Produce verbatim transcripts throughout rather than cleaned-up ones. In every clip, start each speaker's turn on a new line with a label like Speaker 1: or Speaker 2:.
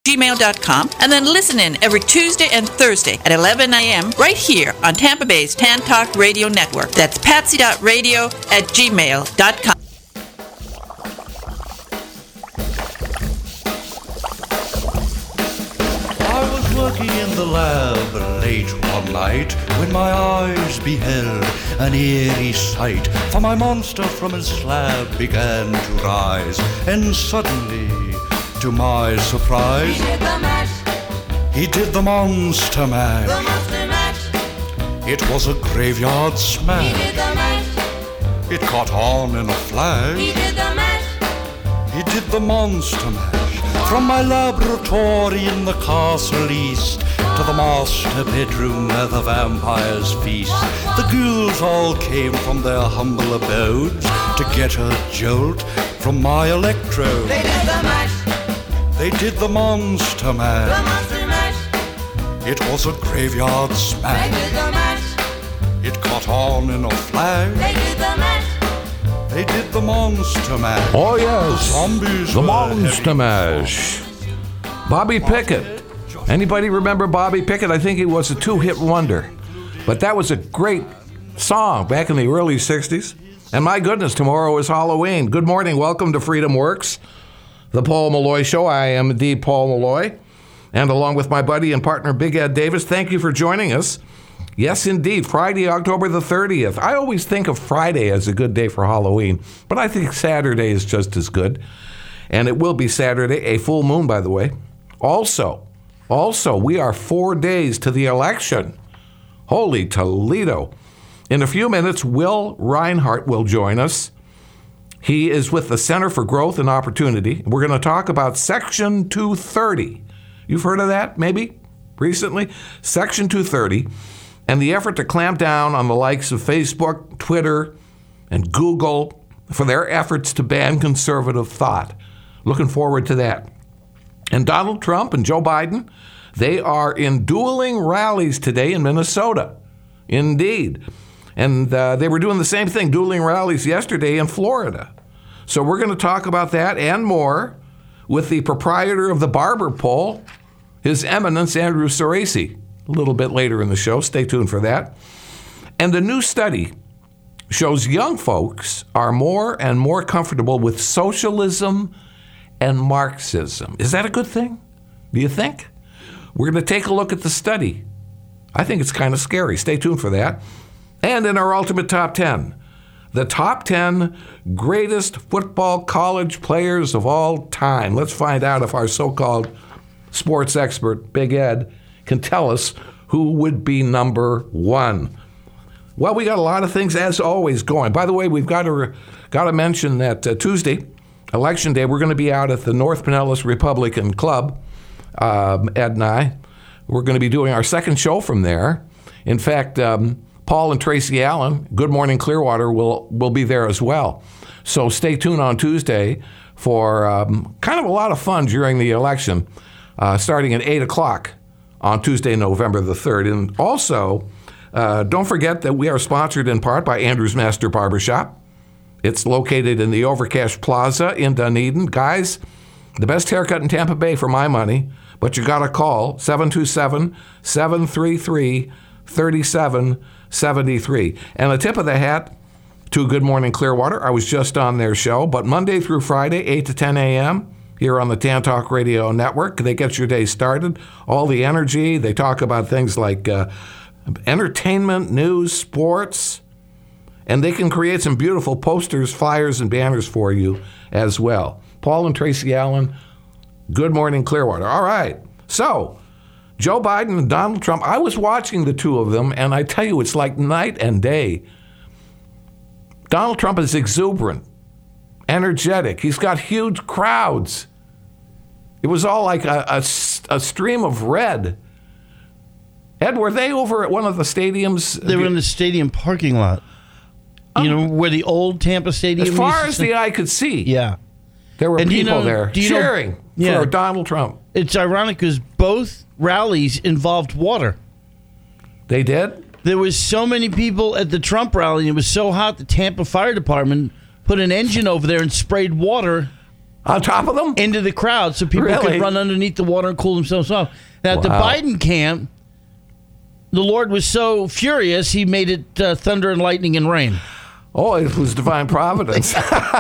Speaker 1: gmail dot com, and then listen in every Tuesday and Thursday at eleven a.m. right here on Tampa Bay's Tan Talk Radio Network. That's patsy dot radio at gmail dot com.
Speaker 2: I was working in the lab late one night when my eyes beheld an eerie sight, for my monster from his slab began to rise, and suddenly, to my surprise,
Speaker 3: He did the mash.
Speaker 2: He did the monster mash.
Speaker 3: The monster mash.
Speaker 2: It was a graveyard
Speaker 3: He
Speaker 2: smash.
Speaker 3: did the mash.
Speaker 2: It caught on in a
Speaker 3: He
Speaker 2: flash.
Speaker 3: did the mash.
Speaker 2: He did the monster mash. From my laboratory in the castle east to the master bedroom where the vampires feast, the ghouls all came from their humble abodes to get a jolt from my electrode.
Speaker 3: They did the mash.
Speaker 2: They did the monster
Speaker 3: The
Speaker 2: mash.
Speaker 3: monster mash.
Speaker 2: It was a graveyard
Speaker 3: They
Speaker 2: smash.
Speaker 3: did the mash.
Speaker 2: It caught on in a flash.
Speaker 3: They did the mash.
Speaker 2: They did the monster mash.
Speaker 4: Oh, yes.
Speaker 2: The zombies
Speaker 4: The
Speaker 2: were
Speaker 4: Monster
Speaker 2: heavy.
Speaker 4: Mash. Bobby Pickett. Anybody remember Bobby Pickett? I think he was a two-hit wonder. But that was a great song back in the early sixties. And my goodness, tomorrow is Halloween. Good morning. Welcome to Freedom Works, the Paul Malloy Show. I am indeed Paul Malloy. And along with my buddy and partner, Big Ed Davis, thank you for joining us. Yes, indeed, Friday, October the thirtieth. I always think of Friday as a good day for Halloween, but I think Saturday is just as good. And it will be Saturday, a full moon, by the way. Also, also, we are four days to the election. Holy Toledo. In a few minutes, Will Reinhart will join us. He is with the Center for Growth and Opportunity. We're going to talk about Section two thirty. You've heard of that, maybe, recently? Section two thirty. And the effort to clamp down on the likes of Facebook, Twitter, and Google for their efforts to ban conservative thought. Looking forward to that. And Donald Trump and Joe Biden, they are in dueling rallies today in Minnesota. Indeed. And uh, they were doing the same thing, dueling rallies yesterday in Florida. So we're going to talk about that and more with the proprietor of the Barber Poll, His Eminence Andrew Soracey. A little bit later in the show. Stay tuned for that. And a new study shows young folks are more and more comfortable with socialism and Marxism. Is that a good thing? Do you think? We're going to take a look at the study. I think it's kind of scary. Stay tuned for that. And in our Ultimate Top ten, the top ten greatest football college players of all time. Let's find out if our so-called sports expert, Big Ed, can tell us who would be number one. Well, we got a lot of things, as always, going. By the way, we've got to got to mention that uh, Tuesday, Election Day, we're going to be out at the North Pinellas Republican Club, um, Ed and I. We're going to be doing our second show from there. In fact, um, Paul and Tracy Allen, Good Morning Clearwater, will, will be there as well. So stay tuned on Tuesday for um, kind of a lot of fun during the election, uh, starting at eight o'clock. On Tuesday, November the third. And also, uh, don't forget that we are sponsored in part by Andrew's Master Barbershop. It's located in the Overcash Plaza in Dunedin. Guys, the best haircut in Tampa Bay for my money, but you got to call seven two seven, seven three three, three seven seven three. And a tip of the hat to Good Morning Clearwater. I was just on their show, but Monday through Friday, eight to ten a.m., here on the Tan Talk Radio Network. They get your day started, all the energy. They talk about things like uh, entertainment, news, sports, and they can create some beautiful posters, flyers, and banners for you as well. Paul and Tracy Allen, Good Morning Clearwater. All right. So, Joe Biden and Donald Trump, I was watching the two of them, and I tell you, it's like night and day. Donald Trump is exuberant, energetic. He's got huge crowds. It was all like a, a, a stream of red. Ed, were they over at one of the stadiums?
Speaker 5: They were in the stadium parking lot. You know, where the old Tampa Stadium
Speaker 4: As far
Speaker 5: used to
Speaker 4: as
Speaker 5: stand?
Speaker 4: the eye could see.
Speaker 5: Yeah.
Speaker 4: There were
Speaker 5: And do you
Speaker 4: people
Speaker 5: know-
Speaker 4: there
Speaker 5: do you know-
Speaker 4: cheering
Speaker 5: Yeah.
Speaker 4: for Donald Trump.
Speaker 5: It's ironic because both rallies involved water.
Speaker 4: They did?
Speaker 5: There was so many people at the Trump rally, and it was so hot, the Tampa Fire Department put an engine over there and sprayed water
Speaker 4: On top of them?
Speaker 5: into the crowd so people
Speaker 4: Really?
Speaker 5: could run underneath the water and cool themselves off. Now, at the
Speaker 4: Wow.
Speaker 5: Biden camp, the Lord was so furious, he made it uh, thunder and lightning and rain.
Speaker 4: Oh, it was divine providence.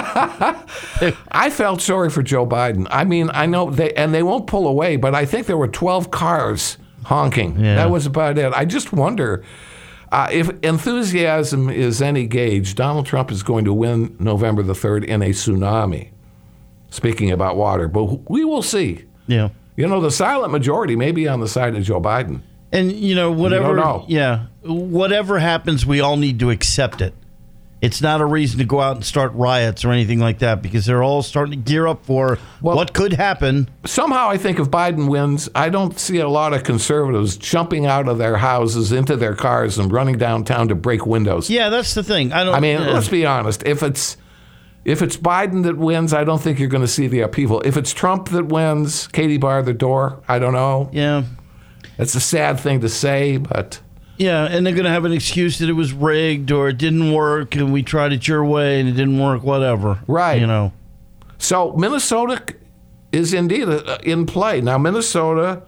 Speaker 4: I felt sorry for Joe Biden. I mean, I know they, and they won't pull away, but I think there were twelve cars honking.
Speaker 5: Yeah.
Speaker 4: That was about it. I just wonder uh, if enthusiasm is any gauge, Donald Trump is going to win November the third in a tsunami. Speaking about water, but we will see.
Speaker 5: Yeah.
Speaker 4: You know, the silent majority may be on the side of Joe Biden.
Speaker 5: And, you know, whatever,
Speaker 4: know.
Speaker 5: yeah, whatever happens, we all need to accept it. It's not a reason to go out and start riots or anything like that because they're all starting to gear up for
Speaker 4: Well-
Speaker 5: what could happen.
Speaker 4: Somehow, I think if Biden wins, I don't see a lot of conservatives jumping out of their houses into their cars and running downtown to break windows.
Speaker 5: Yeah, that's the thing. I don't.
Speaker 4: I mean,
Speaker 5: yeah.
Speaker 4: let's be honest. If it's if it's Biden that wins, I don't think you're going to see the upheaval. If it's Trump that wins, Katie bar the door. I don't know.
Speaker 5: Yeah.
Speaker 4: It's a sad thing to say, but
Speaker 5: Yeah, and they're going to have an excuse that it was rigged or it didn't work and we tried it your way and it didn't work, whatever.
Speaker 4: Right.
Speaker 5: You know.
Speaker 4: so Minnesota is indeed uh, in play now. Minnesota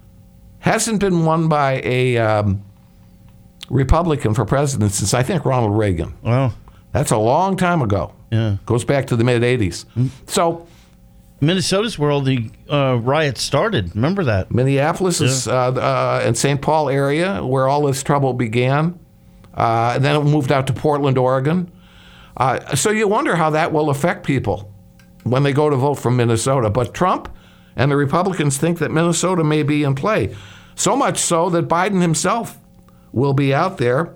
Speaker 4: hasn't been won by a um, Republican for president since I think Ronald Reagan.
Speaker 5: Well,
Speaker 4: That's a long time ago.
Speaker 5: yeah.
Speaker 4: Goes back to the mid eighties. So
Speaker 5: Minnesota's where all the uh, riots started. Remember that?
Speaker 4: Minneapolis is uh, uh, and Saint Paul area where all this trouble began. Uh, and then it moved out to Portland, Oregon. Uh, so you wonder how that will affect people when they go to vote for Minnesota. But Trump and the Republicans think that Minnesota may be in play. So much so that Biden himself will be out there.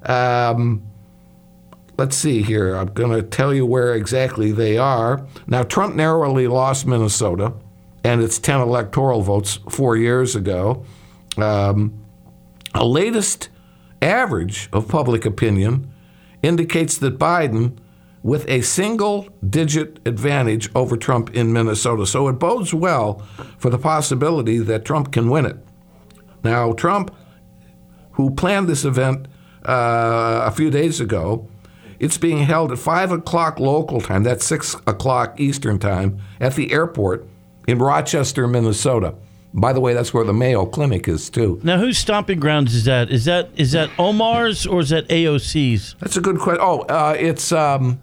Speaker 4: Um, let's see here. I'm going to tell you where exactly they are. Now, Trump narrowly lost Minnesota and its ten electoral votes four years ago. Um, a latest average of public opinion indicates that Biden with a single-digit advantage over Trump in Minnesota. So it bodes well for the possibility that Trump can win it. Now, Trump, who planned this event uh, a few days ago, it's being held at five o'clock local time, that's six o'clock Eastern time, at the airport in Rochester, Minnesota. By the way, that's where the Mayo Clinic is, too.
Speaker 5: Now, whose stomping grounds is that? Is that is that Omar's or is that A O C's?
Speaker 4: That's a good question. Oh, uh, it's um,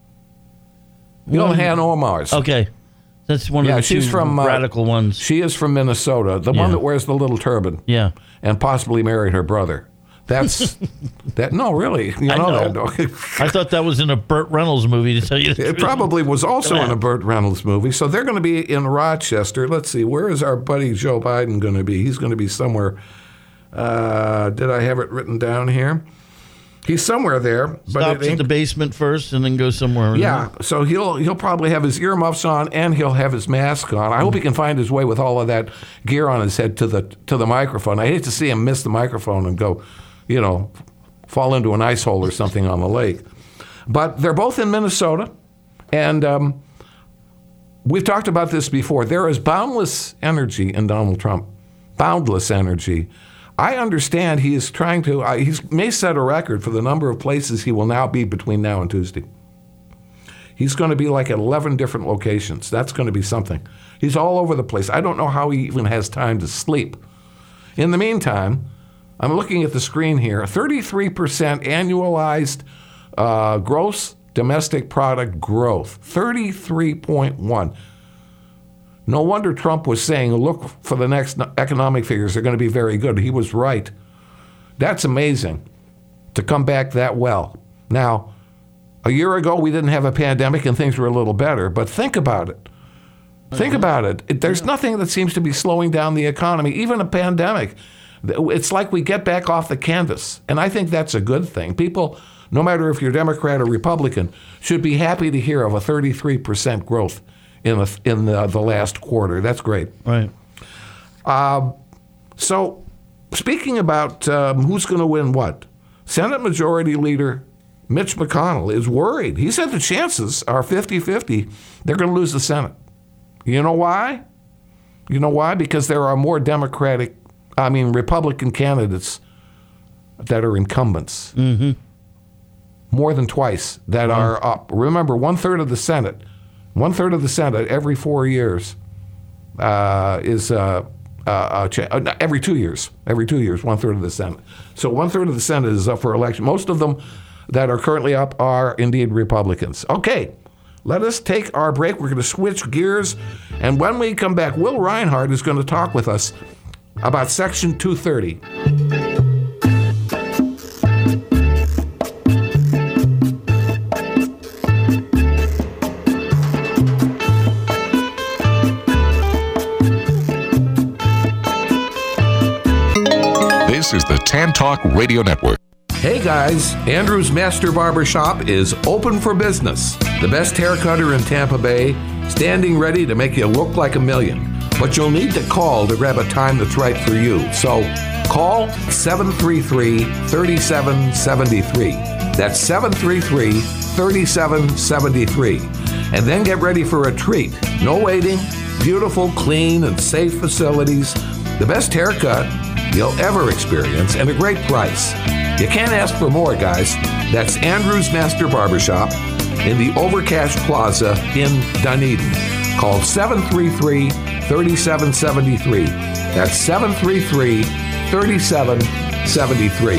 Speaker 4: Ilhan Omar's.
Speaker 5: Okay. That's one
Speaker 4: Yeah,
Speaker 5: of the
Speaker 4: she's
Speaker 5: two
Speaker 4: from, uh,
Speaker 5: radical ones.
Speaker 4: She is from Minnesota, the
Speaker 5: Yeah.
Speaker 4: one that wears the little turban.
Speaker 5: Yeah.
Speaker 4: And possibly married her brother. That's that. No, really, you know,
Speaker 5: I know.
Speaker 4: that. don't you?
Speaker 5: I thought that was in a Burt Reynolds movie, to tell you the
Speaker 4: It
Speaker 5: truth.
Speaker 4: probably was also in a Burt Reynolds movie. So they're going to be in Rochester. Let's see, where is our buddy Joe Biden going to be? He's going to be somewhere. Uh, did I have it written down here? He's somewhere there. But
Speaker 5: Stops
Speaker 4: it
Speaker 5: at
Speaker 4: ain't-
Speaker 5: the basement first and then goes somewhere.
Speaker 4: Yeah, so he'll he'll probably have his earmuffs on and he'll have his mask on. I hope he can find his way with all of that gear on his head to the to the microphone. I hate to see him miss the microphone and go, you know, fall into an ice hole or something on the lake. But they're both in Minnesota, and um, we've talked about this before. There is boundless energy in Donald Trump, boundless energy. I understand he is trying to, uh, he may set a record for the number of places he will now be between now and Tuesday. He's going to be like at eleven different locations. That's going to be something. He's all over the place. I don't know how he even has time to sleep. In the meantime, I'm looking at the screen here, thirty-three percent annualized uh, gross domestic product growth, thirty-three point one. No wonder Trump was saying, look for the next economic figures, they're going to be very good. He was right. That's amazing to come back that well. Now, a year ago, we didn't have a pandemic and things were a little better, but think about it. Think about it. It- There's nothing that seems to be slowing down the economy, even a pandemic. It's like we get back off the canvas, and I think that's a good thing. People, no matter if you're Democrat or Republican, should be happy to hear of a thirty-three percent growth in the, in the, the last quarter. That's great.
Speaker 5: Right.
Speaker 4: So, speaking about um, who's going to win what, Senate Majority Leader Mitch McConnell is worried. He said the chances are fifty-fifty they're going to lose the Senate. You know why? You know why? Because there are more Democratic, I mean, Republican candidates that are incumbents. Mm-hmm. More than twice that are up. Remember, one-third of the Senate One third of the Senate every four years uh, is uh, uh, uh, cha- uh, every two years. Every two years, one third of the Senate. So one third of the Senate is up for election. Most of them that are currently up are indeed Republicans. Okay, let us take our break. We're going to switch gears, and when we come back, Will Reinhardt is going to talk with us about Section two thirty.
Speaker 6: This is the Tan Talk Radio Network.
Speaker 4: Hey guys, Andrew's Master Barber Shop is open for business. The best haircutter in Tampa Bay, standing ready to make you look like a million. But you'll need to call to grab a time that's right for you. So call seven three three, three seven seven three. That's seven three three, three seven seven three. And then get ready for a treat. No waiting, beautiful, clean, and safe facilities. The best haircut you'll ever experience, and a great price. You can't ask for more, guys. That's Andrew's Master Barbershop in the Overcash Plaza in Dunedin. Call seven three three, three seven seven three. That's seven three three, three seven seven three.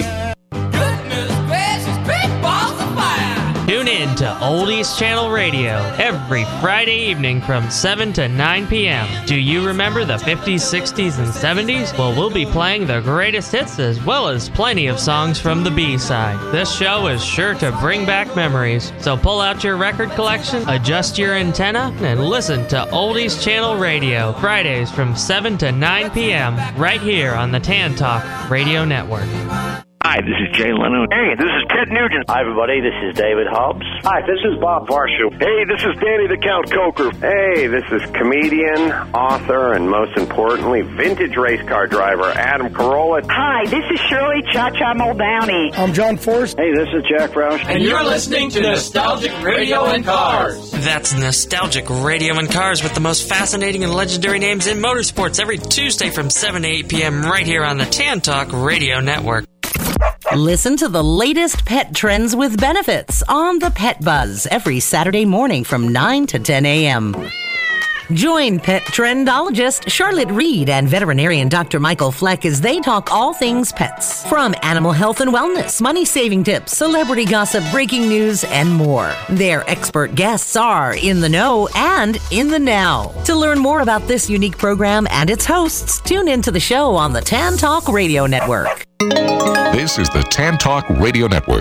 Speaker 7: Tune in to Oldies Channel Radio every Friday evening from seven to nine p.m. Do you remember the fifties, sixties, and seventies? Well, we'll be playing the greatest hits as well as plenty of songs from the B-side. This show is sure to bring back memories. So pull out your record collection, adjust your antenna, and listen to Oldies Channel Radio Fridays from seven to nine p.m. right here on the Tan Talk Radio Network.
Speaker 8: Hi, this is Jay Leno. Hey, this is Ted Nugent. Hi, everybody. This is David Hobbs. Hi, this is Bob Varsho. Hey, this is Danny the Count Coker.
Speaker 9: Hey, this is comedian, author, and most importantly, vintage race car driver Adam Carolla.
Speaker 10: Hi, this is Shirley Cha-Cha Muldowney.
Speaker 11: I'm John Force.
Speaker 8: Hey, this is Jack Roush.
Speaker 12: And you're listening to Nostalgic Radio and Cars.
Speaker 7: That's Nostalgic Radio and Cars with the most fascinating and legendary names in motorsports every Tuesday from seven to eight p.m. right here on the Tan Talk Radio Network.
Speaker 13: Listen to the latest pet trends with benefits on the Pet Buzz every Saturday morning from nine to ten a.m. Join pet trendologist Charlotte Reed and veterinarian Doctor Michael Fleck as they talk all things pets. From animal health and wellness, money-saving tips, celebrity gossip, breaking news, and more. Their expert guests are in the know and in the now. To learn more about this unique program and its hosts, tune into the show on the Tan Talk Radio Network.
Speaker 6: This is the Tan Talk Radio Network.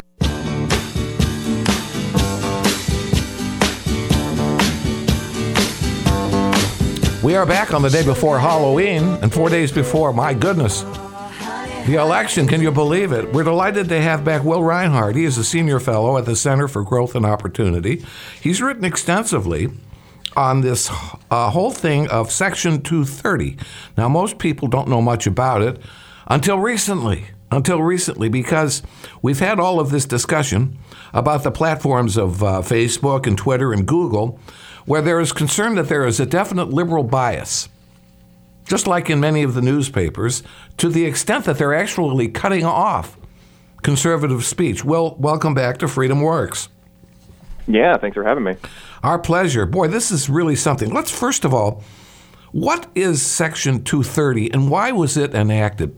Speaker 4: We are back on the day before Halloween and four days before, my goodness, the election. Can you believe it? We're delighted to have back Will Reinhardt. He is a senior fellow at the Center for Growth and Opportunity. He's written extensively on this uh, whole thing of Section two thirty. Now, most people don't know much about it until recently, until recently, because we've had all of this discussion about the platforms of uh, Facebook and Twitter and Google, where there is concern that there is a definite liberal bias, just like in many of the newspapers, to the extent that they're actually cutting off conservative speech. Well, welcome back to Freedom Works.
Speaker 14: Yeah, thanks for having me.
Speaker 4: Our pleasure. Boy, this is really something. Let's first of all, what is Section two thirty and why was it enacted?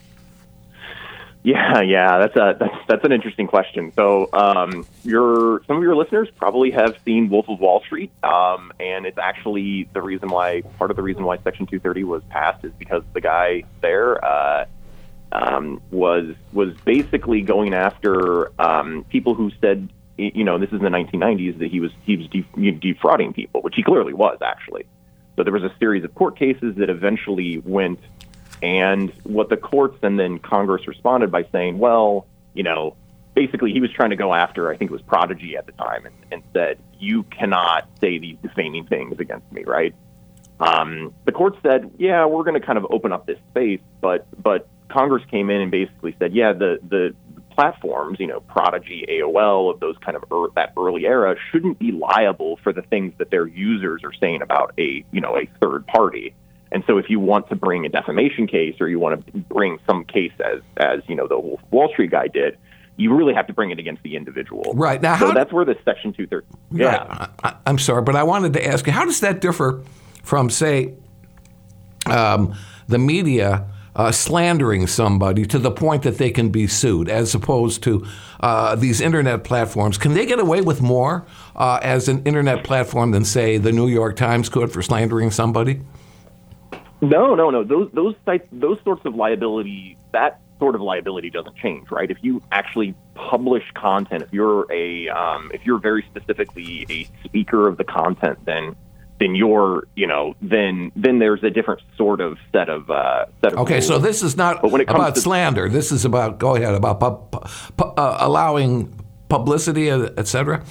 Speaker 14: Yeah, yeah, that's a that's, that's an interesting question. So, um, your some of your listeners probably have seen Wolf of Wall Street, um, and it's actually the reason why part of the reason why Section two thirty was passed is because the guy there uh, um, was was basically going after um, people who said, you know, this is in the nineteen nineties that he was he was de- defrauding people, which he clearly was actually. So there was a series of court cases that eventually went. And what the courts and then Congress responded by saying, well, you know, basically he was trying to go after, I think it was Prodigy at the time, and, and said, you cannot say these defaming things against me, right? Um, the court said, yeah, we're going to kind of open up this space, but but Congress came in and basically said, yeah, the, the platforms, you know, Prodigy, A O L, of those kind of er, that early era shouldn't be liable for the things that their users are saying about a, you know, a third party. And so if you want to bring a defamation case or you want to bring some case as, as you know, the Wall Street guy did, you really have to bring it against the individual.
Speaker 4: Right. Now,
Speaker 14: so
Speaker 4: how
Speaker 14: that's where the Section two thirty. Yeah.
Speaker 4: Right. I, I'm sorry, but I wanted to ask you, how does that differ from, say, um, the media uh, slandering somebody to the point that they can be sued, as opposed to uh, these internet platforms? Can they get away with more uh, as an internet platform than, say, the New York Times could for slandering somebody?
Speaker 14: No, no, no. Those those sites, those sorts of liability, that sort of liability doesn't change, right? If you actually publish content, if you're a um, if you're very specifically a speaker of the content, then then you're you know then then there's a different sort of set of uh, set of
Speaker 4: okay.
Speaker 14: rules.
Speaker 4: So this is not
Speaker 14: but when it comes
Speaker 4: about
Speaker 14: to,
Speaker 4: slander. This is about go ahead about pu- pu- pu- uh, allowing publicity, et cetera.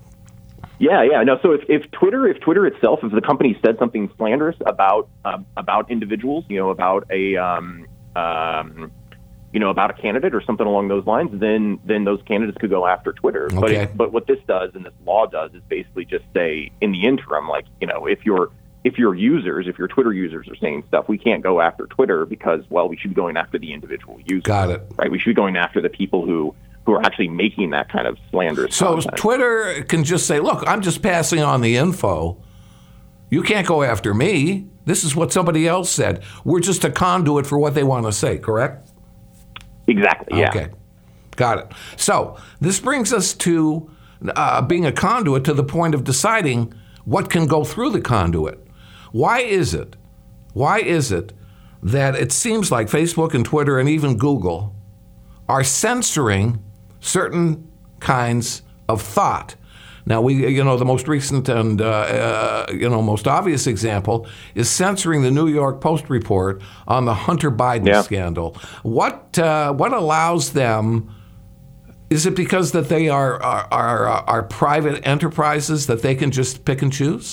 Speaker 14: Yeah, yeah. No, so if, if Twitter, if Twitter itself, if the company said something slanderous about uh, about individuals, you know, about a um, um, you know, about a candidate or something along those lines, then then those candidates could go after Twitter.
Speaker 4: Okay.
Speaker 14: But it, but what this does and this law does is basically just say in the interim, like, you know, if your if your users, if your Twitter users are saying stuff, we can't go after Twitter because, well, we should be going after the individual user.
Speaker 4: Got it.
Speaker 14: Right. We should be going after the people who. who are actually making that kind of slanderous
Speaker 4: So
Speaker 14: content.
Speaker 4: Twitter can just say, look, I'm just passing on the info. You can't go after me. This is what somebody else said. We're just a conduit for what they want to say, correct?
Speaker 14: Exactly, yeah.
Speaker 4: Okay, got it. So this brings us to uh, being a conduit to the point of deciding what can go through the conduit. Why is it, why is it that it seems like Facebook and Twitter and even Google are censoring certain kinds of thought? Now, we, you know, the most recent and, uh, uh, you know, most obvious example is censoring the New York Post report on the Hunter Biden
Speaker 14: yeah.
Speaker 4: scandal. What uh, what allows them? Is it because that they are, are are are private enterprises that they can just pick and choose?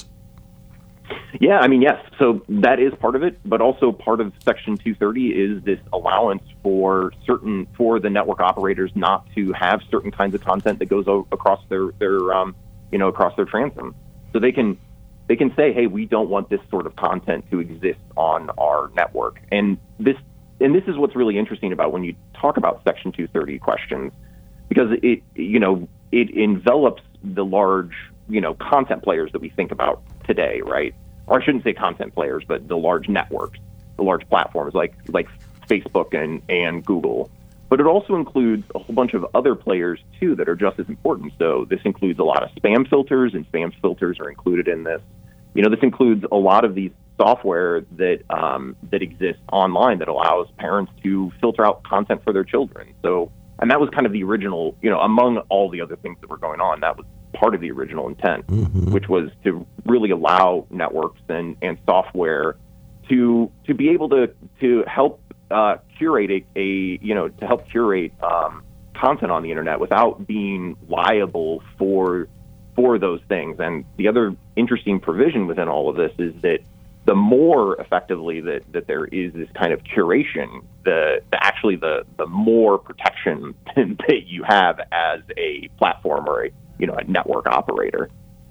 Speaker 14: Yeah, I mean, yes. So that is part of it, but also part of Section two thirty is this allowance for certain for the network operators not to have certain kinds of content that goes o- across their their um, you know across their transom. So they can they can say, hey, we don't want this sort of content to exist on our network. And this and this is what's really interesting about when you talk about Section two thirty questions, because it you know it envelops the large you know content players that we think about today, right? Or I shouldn't say content players, but the large networks, the large platforms like like Facebook and, and Google. But it also includes a whole bunch of other players, too, that are just as important. So this includes a lot of spam filters, and spam filters are included in this. You know, this includes a lot of these software that um, that exists online that allows parents to filter out content for their children. So, and that was kind of the original, you know, among all the other things that were going on, that was part of the original intent, mm-hmm. which was to really allow networks and, and software to to be able to to help uh, curate a, a you know to help curate um, content on the internet without being liable for for those things. And the other interesting provision within all of this is that the more effectively that, that there is this kind of curation, the, the actually the the more protection that you have as a platform or a you know, a network operator.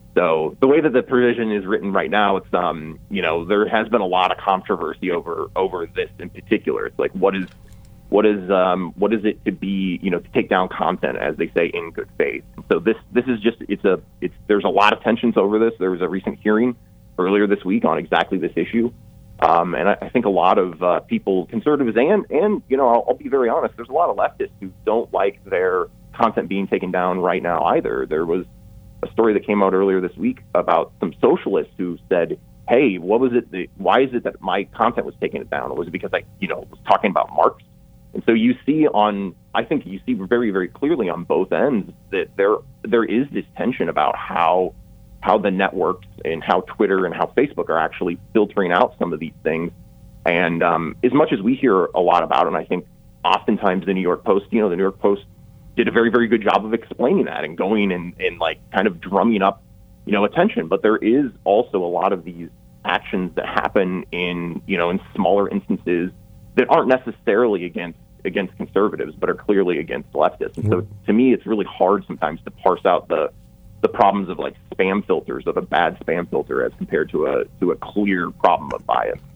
Speaker 14: So the way that the provision is written right now, it's, um, you know, there has been a lot of controversy over, over this in particular. It's like, what is, what is, um, what is it to be, you know, to take down content, as they say, in good faith. So this, this is just, it's a, it's, there's a lot of tensions over this. There was a recent hearing earlier this week on exactly this issue. Um, and I, I think a lot of uh, people, conservatives and, and, you know, I'll, I'll be very honest, there's a lot of leftists who don't like their content being taken down right now either. There was a story that came out earlier this week about some socialists who said, hey, what was it that, why is it that my content was taken down? Or was it because I, you know, was talking about Marx? And so you see on, I think you see very, very clearly on both ends that there there is this tension about how how the networks and how Twitter and how Facebook are actually filtering out some of these things. And um, as much as we hear a lot about it, and I think oftentimes the New York Post, you know, the New York Post did a very, very good job of explaining that and going and, and like kind of drumming up, you know, attention. But there is also a lot of these actions that happen in, you know, in smaller instances that aren't necessarily against against conservatives, but are clearly against leftists. And so to me, it's really hard sometimes to parse out the the problems of like spam filters, of a bad spam filter as compared to a to a clear problem of bias.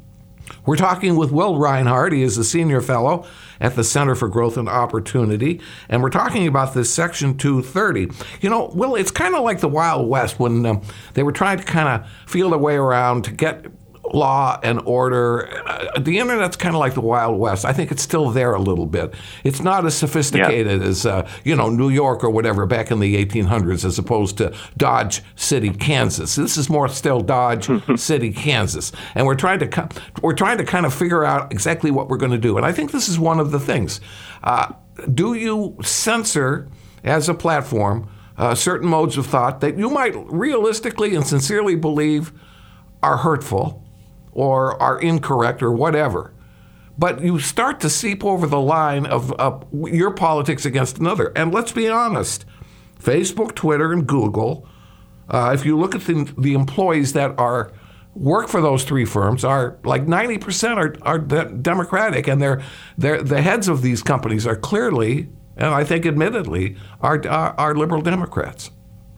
Speaker 4: We're talking with Will Reinhardt. He is a senior fellow at the Center for Growth and Opportunity, and we're talking about this Section two thirty. You know, Will, it's kind of like the Wild West when um, they were trying to kind of feel their way around to get law and order. Uh, the Internet's kind of like the Wild West. I think it's still there a little bit. It's not as sophisticated yeah. as, uh, you know, New York or whatever back in the eighteen hundreds as opposed to Dodge City, Kansas. This is more still Dodge City, Kansas. And we're trying to we're trying to kind of figure out exactly what we're going to do. And I think this is one of the things. Uh, do you censor, as a platform, uh, certain modes of thought that you might realistically and sincerely believe are hurtful or are incorrect or whatever, but you start to seep over the line of uh, your politics against another? And let's be honest, Facebook, Twitter, and Google, uh, if you look at the, the employees that are work for those three firms, are like ninety percent are, are de- Democratic, and they're, they're, the heads of these companies are clearly, and I think admittedly, are, are, are liberal Democrats.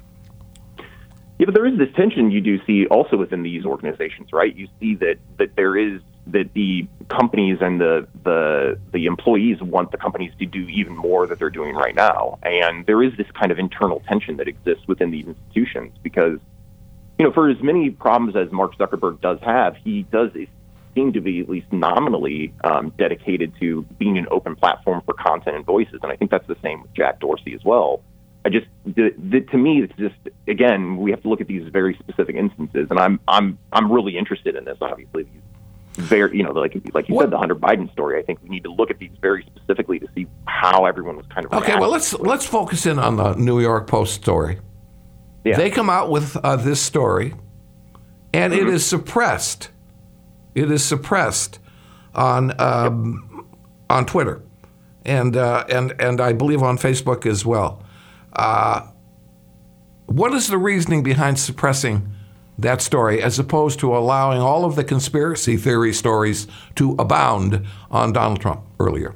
Speaker 14: Yeah, but there is this tension you do see also within these organizations, right? You see that, that there is that the companies and the, the the employees want the companies to do even more that they're doing right now. And there is this kind of internal tension that exists within these institutions because, you know, for as many problems as Mark Zuckerberg does have, he does seem to be at least nominally um, dedicated to being an open platform for content and voices. And I think that's the same with Jack Dorsey as well. I just, the, the, to me, it's just, again, we have to look at these very specific instances, and I'm, I'm, I'm really interested in this. Obviously, very, you know, like, like you what? said, the Hunter Biden story. I think we need to look at these very specifically to see how everyone was kind of.
Speaker 4: Okay, well, let's let's focus in on the New York Post story. Yeah. They come out with uh, this story, and mm-hmm. it is suppressed. It is suppressed on um, yep. on Twitter, and uh, and and I believe on Facebook as well. Uh, what is the reasoning behind suppressing that story as opposed to allowing all of the conspiracy theory stories to abound on Donald Trump earlier?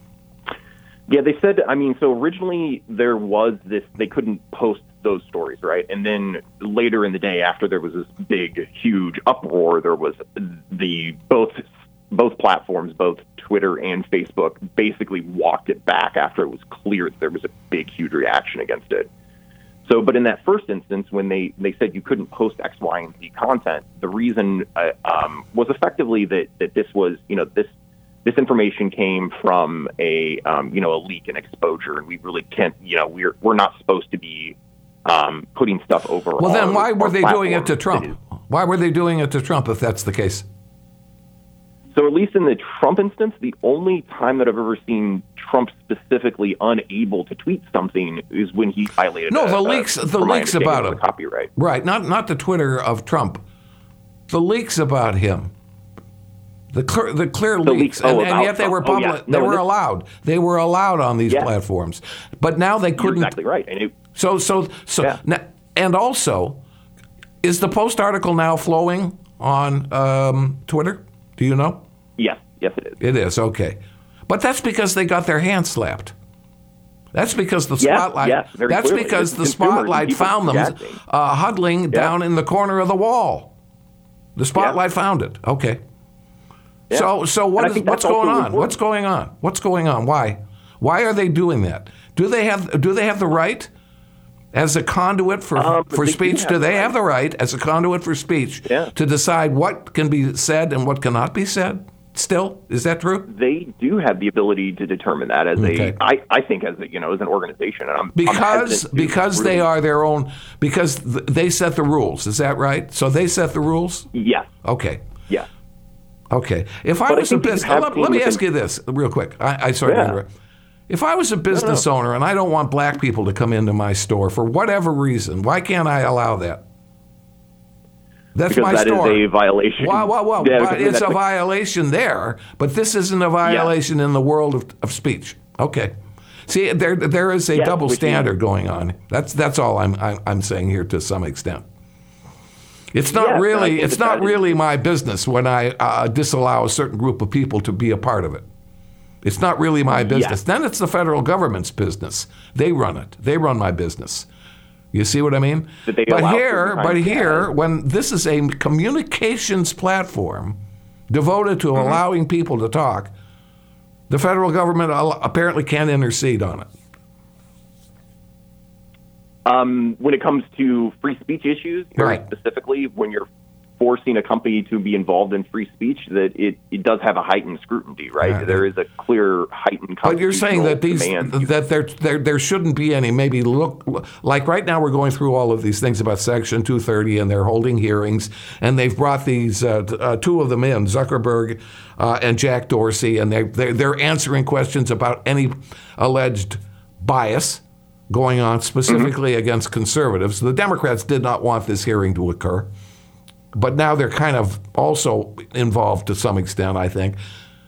Speaker 14: Yeah, they said, I mean, so originally there was this, they couldn't post those stories, right? And then later in the day, after there was this big, huge uproar, there was the both both platforms, both Twitter and Facebook, basically walked it back after it was clear that there was a big, huge reaction against it. So, but in that first instance, when they, they said you couldn't post X, Y, and Z content, the reason uh, um, was effectively that, that this was, you know, this this information came from a, um, you know, a leak and exposure, and we really can't, you know, we're we're not supposed to be um, putting stuff over.
Speaker 4: Well, then
Speaker 14: our,
Speaker 4: why were they doing it to Trump? Why were they doing it to Trump if that's the case?
Speaker 14: So at least in the Trump instance, the only time that I've ever seen Trump specifically unable to tweet something is when he violated.
Speaker 4: No,
Speaker 14: a,
Speaker 4: the leaks,
Speaker 14: a,
Speaker 4: the leaks about him,
Speaker 14: copyright.
Speaker 4: Right, not not the Twitter of Trump, the leaks about him, the clear, the clear
Speaker 14: the
Speaker 4: leaks,
Speaker 14: leaks oh,
Speaker 4: and, and yet they were public. Oh, yeah. no,
Speaker 14: they
Speaker 4: were
Speaker 14: this,
Speaker 4: allowed. They were allowed on these
Speaker 14: yeah.
Speaker 4: platforms, but now they couldn't.
Speaker 14: You're exactly right. And it,
Speaker 4: so so so, yeah. now, and also, is the Post article now flowing on um, Twitter? Do you know?
Speaker 14: Yes. Yes, it is.
Speaker 4: It is, okay. But that's because they got their hands slapped. That's because the spotlight.
Speaker 14: Yes, yes, very
Speaker 4: that's
Speaker 14: clearly.
Speaker 4: because
Speaker 14: It's
Speaker 4: the spotlight found them uh, huddling yeah. down in the corner of the wall. The spotlight yeah. found it. Okay. Yeah. So, so what is, what's going on? Important. What's going on? What's going on? Why? Why are they doing that? Do they have Do they have the right as a conduit for um, for speech? Do, do they the have the right as a conduit for speech
Speaker 14: yeah.
Speaker 4: to decide what can be said and what cannot be said? Still, is that true?
Speaker 14: They do have the ability to determine that as okay. a, I, I think, as a, you know, as an organization. And I'm,
Speaker 4: because
Speaker 14: I'm
Speaker 4: because they are their own, because th- they set the rules. Is that right? So they set the rules?
Speaker 14: Yes.
Speaker 4: Okay.
Speaker 14: Yes.
Speaker 4: Okay. If I
Speaker 14: but
Speaker 4: was
Speaker 14: I
Speaker 4: a business, let, let me
Speaker 14: within,
Speaker 4: ask you this real quick. I, I sorry
Speaker 14: yeah.
Speaker 4: to interrupt. If I was a business no, no. owner and I don't want black people to come into my store for whatever reason, why can't I allow that? That's
Speaker 14: because
Speaker 4: my
Speaker 14: that
Speaker 4: store.
Speaker 14: Is a violation.
Speaker 4: Well, well, well
Speaker 14: yeah,
Speaker 4: but it's a violation there, but this isn't a violation yeah. in the world of, of speech. Okay. See, there there is a
Speaker 14: yes,
Speaker 4: double standard
Speaker 14: is.
Speaker 4: going on. That's that's all I'm I'm, I'm saying here to some extent. It's not
Speaker 14: yes,
Speaker 4: really it's not really is. my business when I uh, disallow a certain group of people to be a part of it. It's not really my business. Yes. Then it's the federal government's business. They run it. They run my business. You see what I mean?
Speaker 14: But
Speaker 4: here, but here, when this is a communications platform, devoted to mm-hmm. allowing people to talk, the federal government apparently can't intercede on it.
Speaker 14: Um, when it comes to free speech issues, very
Speaker 4: right.
Speaker 14: specifically, when you're forcing a company to be involved in free speech, that it, it does have a heightened scrutiny, right? right. There is a clear heightened.
Speaker 4: But you're saying that these that there there there shouldn't be any. Maybe look like right now we're going through all of these things about Section two thirty, and they're holding hearings, and they've brought these uh, uh, two of them in, Zuckerberg uh, and Jack Dorsey, and they they're, they're answering questions about any alleged bias going on specifically mm-hmm. against conservatives. The Democrats did not want this hearing to occur, but now they're kind of also involved to some extent, I think.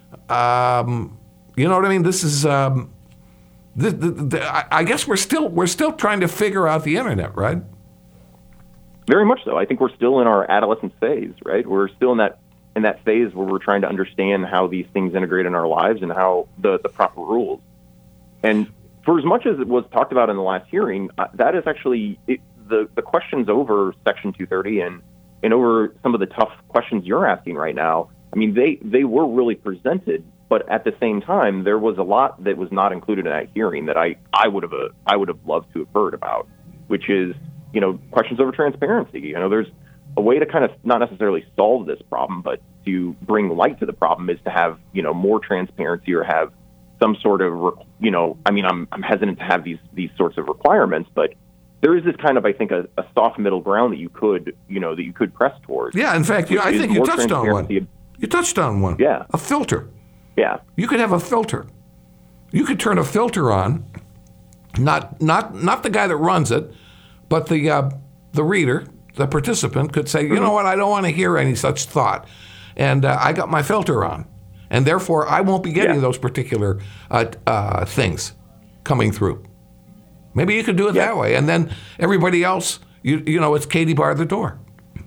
Speaker 4: Um, you know what I mean? This is, um, the, the, the, I guess we're still we're still trying to figure out the internet, right?
Speaker 14: Very much so. I think we're still in our adolescent phase, right? We're still in that in that phase where we're trying to understand how these things integrate in our lives and how the, the proper rules. And for as much as it was talked about in the last hearing, uh, that is actually it, the the questions over Section two thirty and and over some of the tough questions you're asking right now. I mean, they they were really presented, but at the same time, there was a lot that was not included in that hearing that I I would have uh, I would have loved to have heard about, which is you know questions over transparency. You know, there's a way to kind of not necessarily solve this problem, but to bring light to the problem is to have you know more transparency or have some sort of, you know, I mean, I'm I'm hesitant to have these these sorts of requirements, but there is this kind of, I think, a, a soft middle ground that you could, you know, that you could press towards.
Speaker 4: Yeah, in fact, you, I think you touched on one. You touched on one.
Speaker 14: Yeah.
Speaker 4: A filter.
Speaker 14: Yeah.
Speaker 4: You could have a filter. You could turn a filter on, not not not the guy that runs it, but the uh, the reader, the participant could say, you mm-hmm. know what, I don't want to hear any such thought, and uh, I got my filter on. And therefore, I won't be getting yeah. those particular uh, uh, things coming through. Maybe you could do it yeah. that way. And then everybody else, you you know, it's Katie bar the door.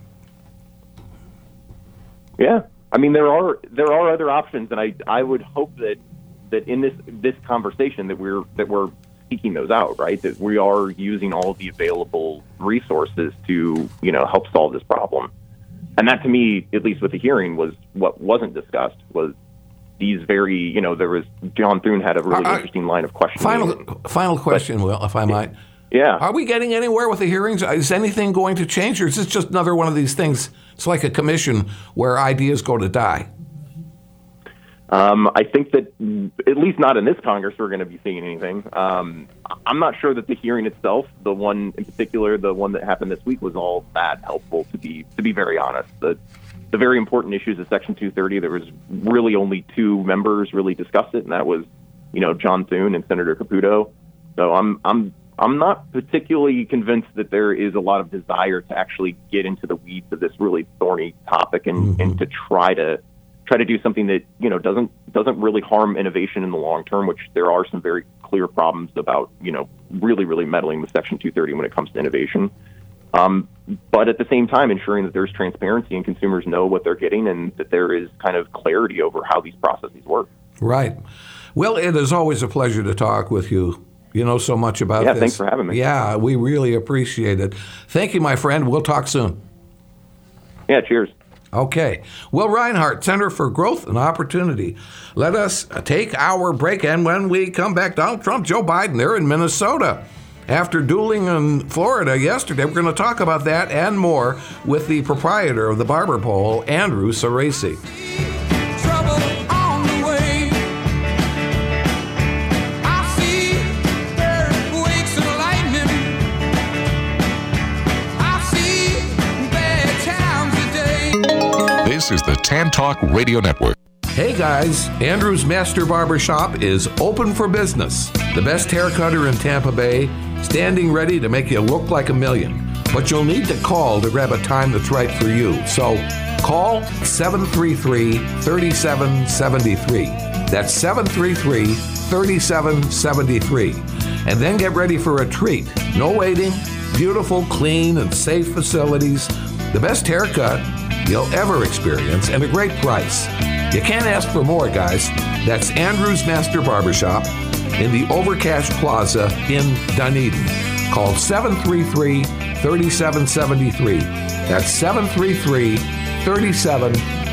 Speaker 14: Yeah. I mean, there are there are other options, and I I would hope that that in this this conversation that we're that we're seeking those out, right? That we are using all of the available resources to, you know, help solve this problem. And that, to me, at least with the hearing, was what wasn't discussed was these very, you know, there was, John Thune had a really uh, interesting line of questioning.
Speaker 4: Final, final question, but, Will, if I might.
Speaker 14: Yeah.
Speaker 4: Are we getting anywhere with the hearings? Is anything going to change, or is this just another one of these things? It's like a commission where ideas go to die.
Speaker 14: Um, I think that, at least not in this Congress, we're going to be seeing anything. Um, I'm not sure that the hearing itself, the one in particular, the one that happened this week, was all that helpful, to be to be very honest. The, the very important issues of Section two thirty, there was really only two members really discussed it, and that was, you know, John Thune and Senator Caputo. So I'm I'm I'm not particularly convinced that there is a lot of desire to actually get into the weeds of this really thorny topic and, mm-hmm. and to try to try to do something that, you know, doesn't doesn't really harm innovation in the long term, which there are some very clear problems about, you know, really, really meddling with Section two thirty when it comes to innovation. Um, but at the same time, ensuring that there's transparency and consumers know what they're getting and that there is kind of clarity over how these processes work.
Speaker 4: Right. Well, it is always a pleasure to talk with you. You know so much about
Speaker 14: yeah,
Speaker 4: this.
Speaker 14: Yeah, thanks for having me.
Speaker 4: Yeah, we really appreciate it. Thank you, my friend. We'll talk soon.
Speaker 14: Yeah, cheers.
Speaker 4: Okay. Will Reinhart, Center for Growth and Opportunity. Let us take our break, and when we come back, Donald Trump, Joe Biden, they're in Minnesota. After dueling in Florida yesterday, we're going to talk about that and more with the proprietor of the Barber Pole, Andrew Cerasi.
Speaker 6: This is the Tan Talk Radio Network.
Speaker 4: Hey guys, Andrew's Master Barber Shop is open for business. The best haircutter in Tampa Bay, standing ready to make you look like a million. But you'll need to call to grab a time that's right for you. So call seven three three, three seven seven three. That's seven three three, three seven seven three. And then get ready for a treat. No waiting, beautiful, clean, and safe facilities. The best haircut you'll ever experience, and a great price. You can't ask for more, guys. That's Andrew's Master Barbershop in the Overcash Plaza in Dunedin. Call seven three three, three seven seven three. That's seven three three, three seven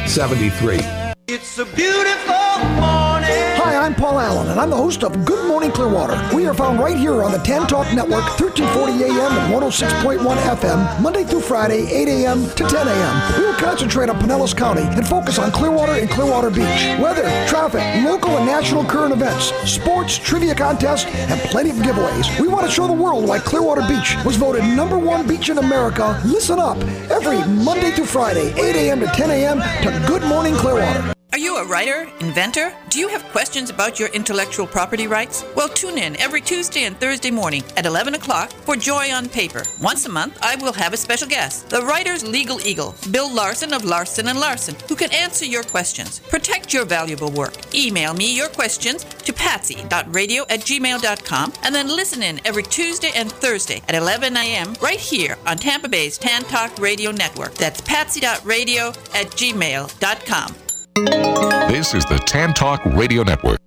Speaker 4: seventy-three.
Speaker 11: It's a beautiful morning. Hi, I'm Paul Allen, and I'm the host of Good Morning Clearwater. We are found right here on the Tan Talk Network, thirteen forty A M and one oh six point one F M, Monday through Friday, eight A M to ten A M We will concentrate on Pinellas County and focus on Clearwater and Clearwater Beach. Weather, traffic, local and national current events, sports, trivia contests, and plenty of giveaways. We want to show the world why Clearwater Beach was voted number one beach in America. Listen up every Monday through Friday, eight A M to ten A M to Good Morning Clearwater.
Speaker 1: Are you a writer, inventor? Do you have questions about your intellectual property rights? Well, tune in every Tuesday and Thursday morning at eleven o'clock for Joy on Paper. Once a month, I will have a special guest, the writer's legal eagle, Bill Larson of Larson and Larson, who can answer your questions. Protect your valuable work. Email me your questions to patsy dot radio at gmail dot com and then listen in every Tuesday and Thursday at eleven A M right here on Tampa Bay's Tan Talk Radio Network. That's patsy dot radio at gmail dot com.
Speaker 6: This is the Tan Talk Radio Network.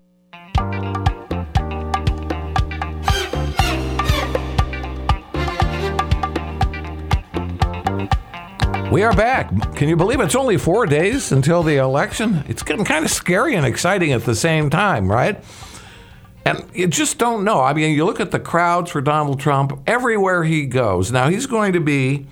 Speaker 4: We are back. Can you believe it's only four days until the election? It's getting kind of scary and exciting at the same time, right? And you just don't know. I mean, you look at the crowds for Donald Trump everywhere he goes. Now, he's going to be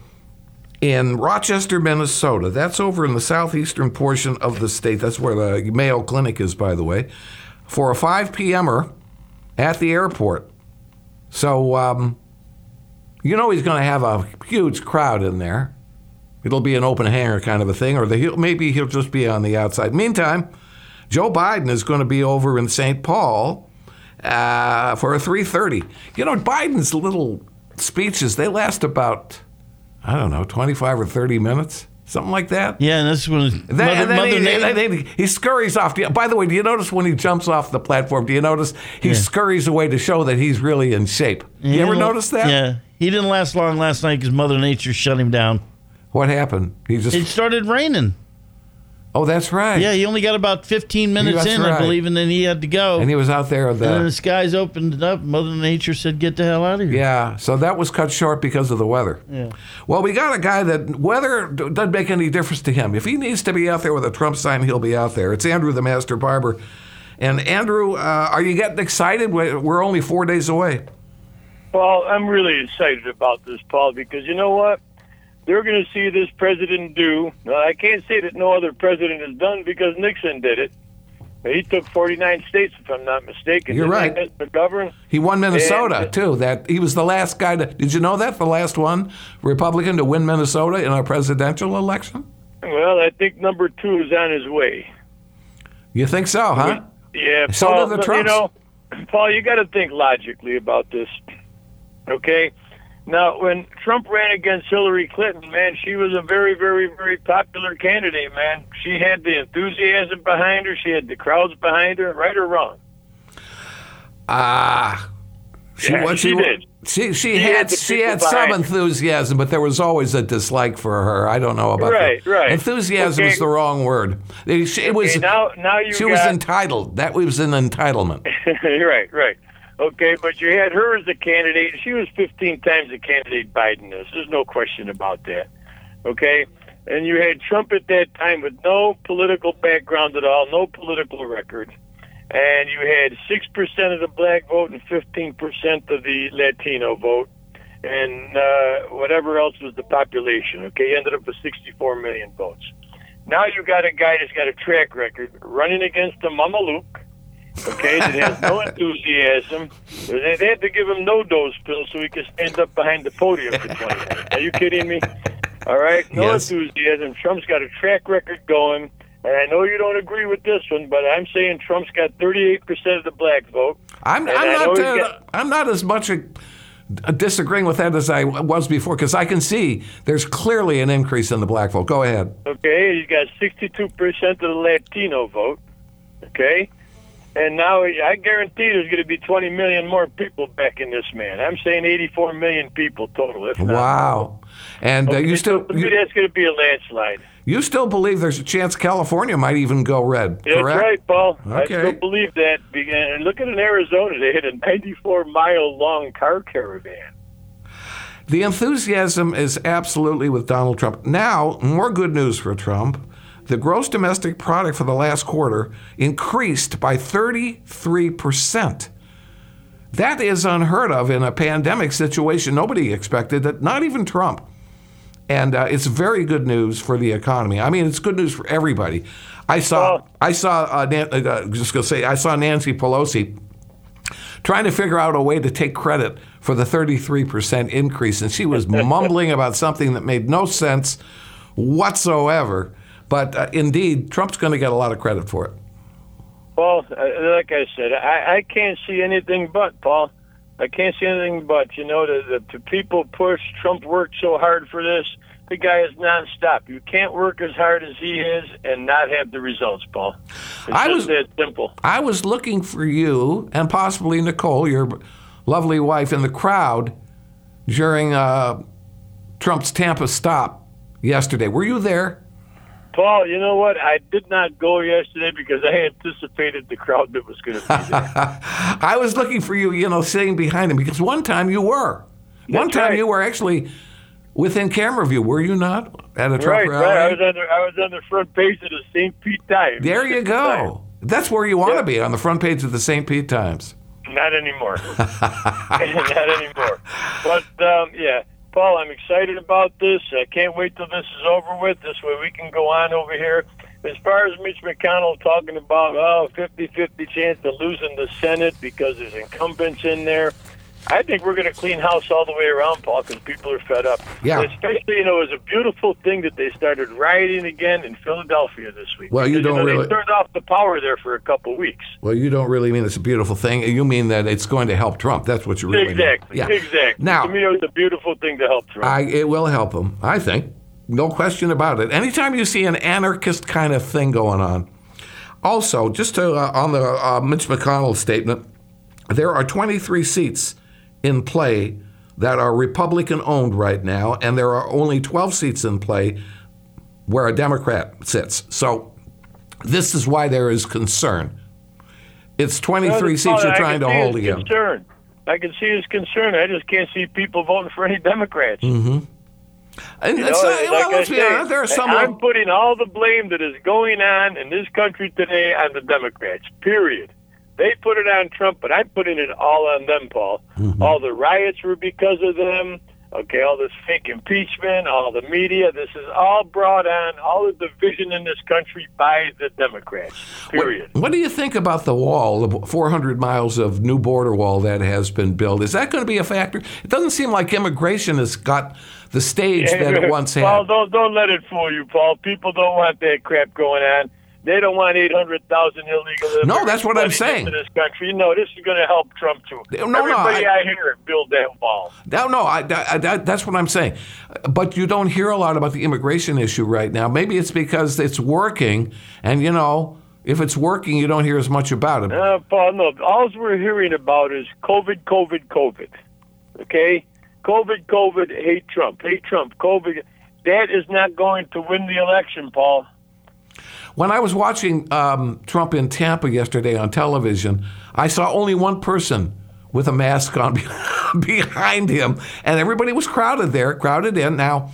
Speaker 4: in Rochester, Minnesota. That's over in the southeastern portion of the state. That's where the Mayo Clinic is, by the way, for a five p.m.er at the airport. So, um, you know he's going to have a huge crowd in there. It'll be an open hangar kind of a thing, or the, he'll, maybe he'll just be on the outside. Meantime, Joe Biden is going to be over in Saint Paul uh, for a three thirty. You know, Biden's little speeches, they last about, I don't know, twenty-five or thirty minutes, something like that.
Speaker 5: Yeah, and this one,
Speaker 4: then, Mother, then Mother he, he, he scurries off. By the way, do you notice when he jumps off the platform, do you notice he yeah. scurries away to show that he's really in shape? You
Speaker 5: he
Speaker 4: ever notice that?
Speaker 5: Yeah. He didn't last long last night because Mother Nature shut him down.
Speaker 4: What happened? He just
Speaker 5: It started raining.
Speaker 4: Oh, that's right.
Speaker 5: Yeah, he only got about fifteen minutes in, right. I believe, and then he had to go.
Speaker 4: And he was out there. The,
Speaker 5: and then the skies opened up. Mother Nature said, get the hell out of here.
Speaker 4: Yeah, so that was cut short because of the weather.
Speaker 5: Yeah.
Speaker 4: Well, we got a guy that weather doesn't make any difference to him. If he needs to be out there with a Trump sign, he'll be out there. It's Andrew the Master Barber. And Andrew, uh, are you getting excited? We're only four days away.
Speaker 15: Well, I'm really excited about this, Paul, because you know what? They're going to see this president do. Now, I can't say that no other president has done because Nixon did it. He took forty-nine states, if I'm not mistaken.
Speaker 4: You're right.
Speaker 15: McGovern.
Speaker 4: He won Minnesota,
Speaker 15: and,
Speaker 4: too. That he was the last guy to, did you know that? The last one, Republican, to win Minnesota in a presidential election?
Speaker 15: Well, I think number two is on his way.
Speaker 4: You think so, huh?
Speaker 15: Yeah,
Speaker 4: so
Speaker 15: Paul,
Speaker 4: do the Trumps.
Speaker 15: You know, Paul, you got to think logically about this, okay? Now, when Trump ran against Hillary Clinton, man, she was a very, very, very popular candidate, man. She had the enthusiasm behind her. She had the crowds behind her, right or wrong?
Speaker 4: Ah. Uh, she,
Speaker 15: yeah,
Speaker 4: what,
Speaker 15: she,
Speaker 4: she
Speaker 15: did.
Speaker 4: She, she,
Speaker 15: she
Speaker 4: had,
Speaker 15: had,
Speaker 4: she had some enthusiasm, but there was always a dislike for her. I don't know about
Speaker 15: right,
Speaker 4: that.
Speaker 15: Right,
Speaker 4: Enthusiasm
Speaker 15: okay.
Speaker 4: is the wrong word. It, it was,
Speaker 15: okay, now, now you
Speaker 4: she
Speaker 15: got...
Speaker 4: was entitled. That was an entitlement.
Speaker 15: right, right. Okay, but you had her as a candidate. She was fifteen times the candidate Biden is. There's no question about that. Okay? And you had Trump at that time with no political background at all, no political record. And you had six percent of the black vote and fifteen percent of the Latino vote. And uh, whatever else was the population. Okay? He ended up with sixty-four million votes. Now you got a guy that's got a track record running against a Mameluke. Okay, that has no enthusiasm. They had to give him no-dose pills so he could stand up behind the podium for twenty minutes. Are you kidding me? All right, no
Speaker 4: yes.
Speaker 15: enthusiasm. Trump's got a track record going, and I know you don't agree with this one, but I'm saying Trump's got thirty-eight percent of the black vote.
Speaker 4: I'm, I'm not. Uh, got, I'm not as much a, a disagreeing with that as I was before, because I can see there's clearly an increase in the black vote. Go ahead.
Speaker 15: Okay, he's got sixty-two percent of the Latino vote. Okay. And now I guarantee there's going to be twenty million more people backing this man. I'm saying eighty-four million people total. If not.
Speaker 4: Wow. And
Speaker 15: okay,
Speaker 4: uh, you still...
Speaker 15: So
Speaker 4: you,
Speaker 15: that's going to be a landslide.
Speaker 4: You still believe there's a chance California might even go red,
Speaker 15: That's
Speaker 4: correct?
Speaker 15: right, Paul.
Speaker 4: Okay.
Speaker 15: I still believe that. And look at in Arizona. They had a ninety-four mile long car caravan.
Speaker 4: The enthusiasm is absolutely with Donald Trump. Now, more good news for Trump. the gross domestic product for the last quarter increased by thirty-three percent. That is unheard of in a pandemic situation. Nobody expected it, not even Trump. And uh, it's very good news for the economy. I mean, it's good news for everybody. I saw, I saw, uh, Nan- uh, just gonna say, I saw Nancy Pelosi trying to figure out a way to take credit for the thirty-three percent increase, and she was mumbling about something that made no sense whatsoever. But uh, indeed, Trump's going to get a lot of credit for it.
Speaker 15: Paul, uh, like I said, I, I can't see anything but, Paul. I can't see anything but, you know, the, the, the people push. Trump worked so hard for this. The guy is nonstop. You can't work as hard as he is and not have the results, Paul. It's
Speaker 4: I
Speaker 15: just
Speaker 4: was,
Speaker 15: that simple.
Speaker 4: I was looking for you and possibly Nicole, your lovely wife, in the crowd during uh, Trump's Tampa stop yesterday. Were you there?
Speaker 15: Paul, you know what? I did not go yesterday because I anticipated the crowd that was going to be there.
Speaker 4: I was looking for you, you know, sitting behind him because one time you were.
Speaker 15: That's
Speaker 4: one time
Speaker 15: right.
Speaker 4: you were actually within camera view, were you not? At a Trump
Speaker 15: Right,
Speaker 4: rally?
Speaker 15: right. I was on the I was on the front page of the Saint Pete Times.
Speaker 4: There you go. That's where you want to be, on the front page of the Saint Pete Times.
Speaker 15: Not anymore. Not anymore. But um, yeah, Paul, I'm excited about this. I can't wait till this is over with. This way we can go on over here. As far as Mitch McConnell talking about, oh, fifty-fifty chance of losing the Senate because there's incumbents in there, I think we're going to clean house all the way around, Paul, because people are fed up.
Speaker 4: Yeah.
Speaker 15: Especially, you know, it was a beautiful thing that they started rioting again in Philadelphia this week.
Speaker 4: Well, you
Speaker 15: Because,
Speaker 4: don't
Speaker 15: know,
Speaker 4: really-
Speaker 15: They turned off the power there for a couple weeks.
Speaker 4: Well, you don't really mean it's a beautiful thing. You mean that it's going to help Trump. That's what you really
Speaker 15: Exactly.
Speaker 4: mean. Yeah.
Speaker 15: Exactly.
Speaker 4: Now-
Speaker 15: to me, it was a beautiful thing to help Trump.
Speaker 4: I, it will help him, I think. No question about it. Anytime you see an anarchist kind of thing going on. Also, just to, uh, on the uh, Mitch McConnell statement, there are twenty-three seats in play that are Republican-owned right now, and there are only twelve seats in play where a Democrat sits. So this is why there is concern. It's twenty-three
Speaker 15: Well,
Speaker 4: seats you're
Speaker 15: I
Speaker 4: trying to
Speaker 15: can see
Speaker 4: hold
Speaker 15: his
Speaker 4: again.
Speaker 15: Concern. I can see his concern. I just can't see people voting for any Democrats.
Speaker 4: Mm-hmm. And
Speaker 15: You
Speaker 4: it's,
Speaker 15: know,
Speaker 4: uh,
Speaker 15: like
Speaker 4: well,
Speaker 15: I
Speaker 4: let's be
Speaker 15: say,
Speaker 4: honest, there are some.
Speaker 15: I'm putting all the blame that is going on in this country today on the Democrats, period. They put it on Trump, but I'm putting it all on them, Paul.
Speaker 4: Mm-hmm.
Speaker 15: All the riots were because of them. Okay, all this fake impeachment, all the media, this is all brought on, all the division in this country by the Democrats, period.
Speaker 4: What, what do you think about the wall, the four hundred miles of new border wall that has been built? Is that going to be a factor? It doesn't seem like immigration has got the stage that it once had.
Speaker 15: Paul, don't, don't let it fool you, Paul. People don't want that crap going on. They don't want eight hundred thousand illegal immigrants.
Speaker 4: No, that's what I'm
Speaker 15: flooding
Speaker 4: saying.
Speaker 15: into this country. No, this is going to help Trump, too.
Speaker 4: No, no,
Speaker 15: Everybody
Speaker 4: I-
Speaker 15: out here build that wall.
Speaker 4: No, no, I, I, I- that's what I'm saying. But you don't hear a lot about the immigration issue right now. Maybe it's because it's working, and, you know, if it's working, you don't hear as much about it.
Speaker 15: Uh, Paul, no. All we're hearing about is COVID, COVID, COVID. Okay? COVID, COVID, hate Trump, hate Trump, COVID. That is not going to win the election, Paul.
Speaker 4: When I was watching um, Trump in Tampa yesterday on television, I saw only one person with a mask on behind him, and everybody was crowded there, crowded in. Now,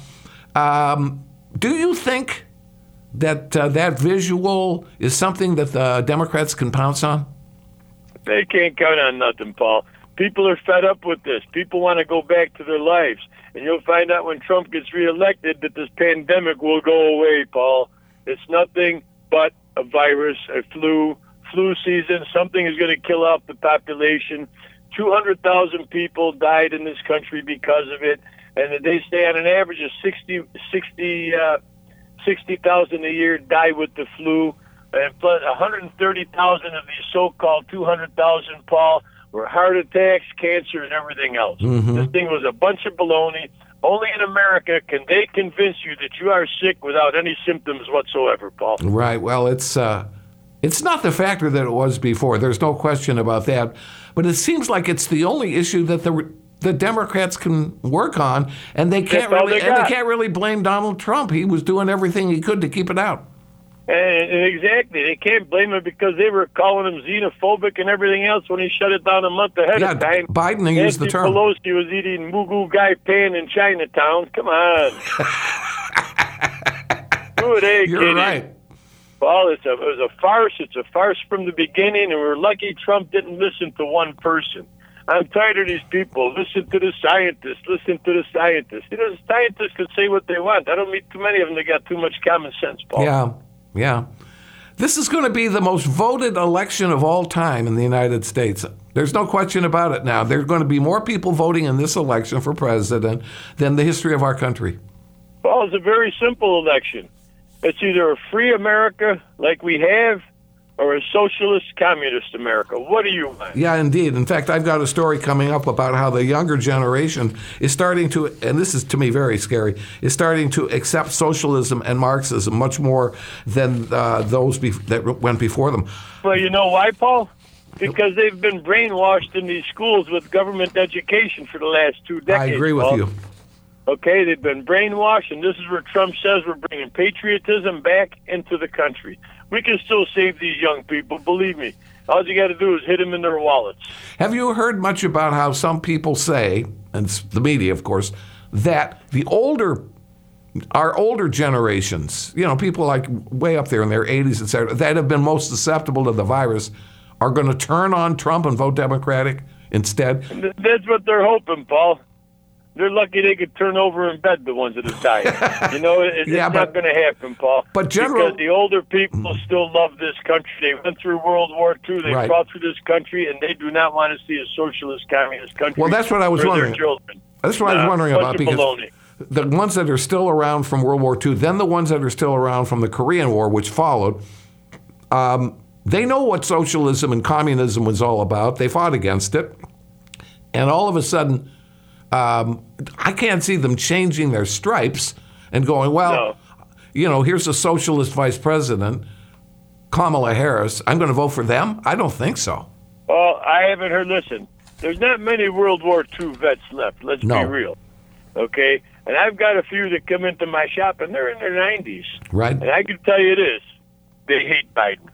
Speaker 4: um, do you think that uh, that visual is something that the Democrats can pounce on?
Speaker 15: They can't count on nothing, Paul. People are fed up with this. People want to go back to their lives. And you'll find out when Trump gets reelected that this pandemic will go away, Paul. It's nothing but a virus, a flu, flu season. Something is going to kill off the population. two hundred thousand people died in this country because of it. And they say on an average of sixty, sixty, uh, sixty thousand a year die with the flu. And plus one hundred thirty thousand of these so-called two hundred thousand, Paul, were heart attacks, cancer, and everything else.
Speaker 4: Mhm.
Speaker 15: This thing was a bunch of baloney. Only in America can they convince you that you are sick without any symptoms whatsoever, Paul.
Speaker 4: Right. Well, it's uh, it's not the factor that it was before. There's no question about that. But it seems like it's the only issue that the the Democrats can work on, and they can't
Speaker 15: That's all
Speaker 4: really
Speaker 15: they
Speaker 4: and they
Speaker 15: got.
Speaker 4: can't really blame Donald Trump. He was doing everything he could to keep it out.
Speaker 15: And, and exactly, they can't blame him because they were calling him xenophobic and everything else when he shut it down a month ahead
Speaker 4: Yeah,
Speaker 15: of time.
Speaker 4: Biden used the
Speaker 15: Nancy
Speaker 4: term.
Speaker 15: Pelosi was eating mugu gai pan in Chinatown. Come on. Who are they
Speaker 4: You're
Speaker 15: kidding?
Speaker 4: right.
Speaker 15: Paul, it's a, it was a farce. It's a farce from the beginning, and we're lucky Trump didn't listen to one person. I'm tired of these people. Listen to the scientists. Listen to the scientists. You know, the scientists can say what they want. I don't meet too many of them. They got too much common sense, Paul.
Speaker 4: Yeah, yeah. This is going to be the most voted election of all time in the United States. There's no question about it now. There are going to be more people voting in this election for president than the history of our country.
Speaker 15: Well, it's a very simple election. It's either a free America like we have or a socialist communist America. What do you want?
Speaker 4: Yeah, indeed. In fact, I've got a story coming up about how the younger generation is starting to, and this is to me very scary, is starting to accept socialism and Marxism much more than uh, those be- that went before them.
Speaker 15: Well, you know why, Paul? Because they've been brainwashed in these schools with government education for the last two decades.
Speaker 4: I agree with
Speaker 15: Paul.
Speaker 4: you.
Speaker 15: Okay, they've been brainwashed, and this is where Trump says we're bringing patriotism back into the country. We can still save these young people, believe me. All you got to do is hit them in their wallets.
Speaker 4: Have you heard much about how some people say, and it's the media, of course, that the older, our older generations, you know, people like way up there in their eighties, et cetera, that have been most susceptible to the virus, are going to turn on Trump and vote Democratic instead?
Speaker 15: That's what they're hoping, Paul. They're lucky they could turn over in bed, the ones that have died. You know, it,
Speaker 4: yeah,
Speaker 15: it's
Speaker 4: but,
Speaker 15: not going to happen, Paul.
Speaker 4: But general,
Speaker 15: because the older people still love this country. They went through World War Two. They
Speaker 4: right.
Speaker 15: fought through this country, and they do not want to see a socialist, communist country.
Speaker 4: Well, that's what I was
Speaker 15: for
Speaker 4: wondering.
Speaker 15: Their children.
Speaker 4: That's what uh, I was wondering about, because
Speaker 15: baloney.
Speaker 4: the ones that are still around from World War Two, then the ones that are still around from the Korean War, which followed, um, they know what socialism and communism was all about. They fought against it, and all of a sudden, Um, I can't see them changing their stripes and going, well,
Speaker 15: no.
Speaker 4: you know, here's a socialist vice president, Kamala Harris. I'm going to vote for them? I don't think so.
Speaker 15: Well, I haven't heard. Listen, there's not many World War Two vets left. Let's
Speaker 4: no.
Speaker 15: be real. Okay? And I've got a few that come into my shop, and they're in their nineties.
Speaker 4: Right.
Speaker 15: And I can tell you this. They hate Biden.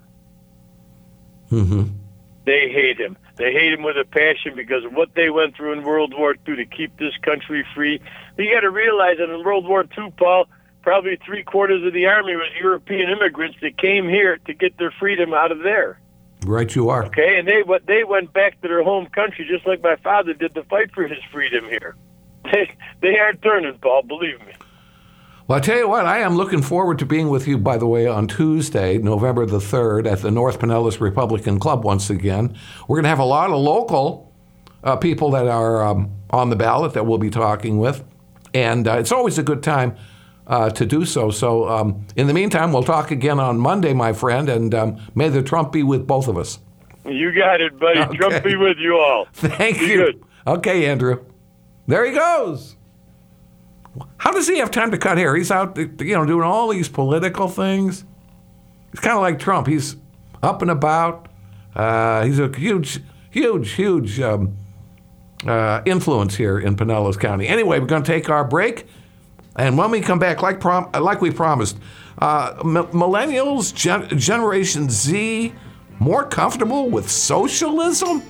Speaker 4: Mm-hmm.
Speaker 15: They hate him. They hate him with a passion because of what they went through in World War Two to keep this country free. You got to realize that in World War Two, Paul, probably three quarters of the army was European immigrants that came here to get their freedom out of there.
Speaker 4: Right, you are.
Speaker 15: Okay, and they they went back to their home country just like my father did to fight for his freedom here. They they aren't turning, Paul. Believe me.
Speaker 4: Well, I tell you what, I am looking forward to being with you, by the way, on Tuesday, November the third, at the North Pinellas Republican Club once again. We're going to have a lot of local uh, people that are um, on the ballot that we'll be talking with, and uh, it's always a good time uh, to do so. So um, in the meantime, we'll talk again on Monday, my friend, and um, may the Trump be with both of us.
Speaker 15: You got it, buddy.
Speaker 4: Okay.
Speaker 15: Trump be with you all.
Speaker 4: Thank
Speaker 15: be
Speaker 4: you.
Speaker 15: Good.
Speaker 4: Okay, Andrew. There he goes. How does he have time to cut hair? He's out, you know, doing all these political things. He's kind of like Trump. He's up and about. Uh, he's a huge, huge, huge um, uh, influence here in Pinellas County. Anyway, we're going to take our break, and when we come back, like prom- like we promised, uh, m- millennials, gen- Generation Z, more comfortable with socialism?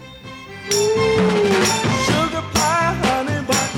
Speaker 3: Sugar pie, honey buns.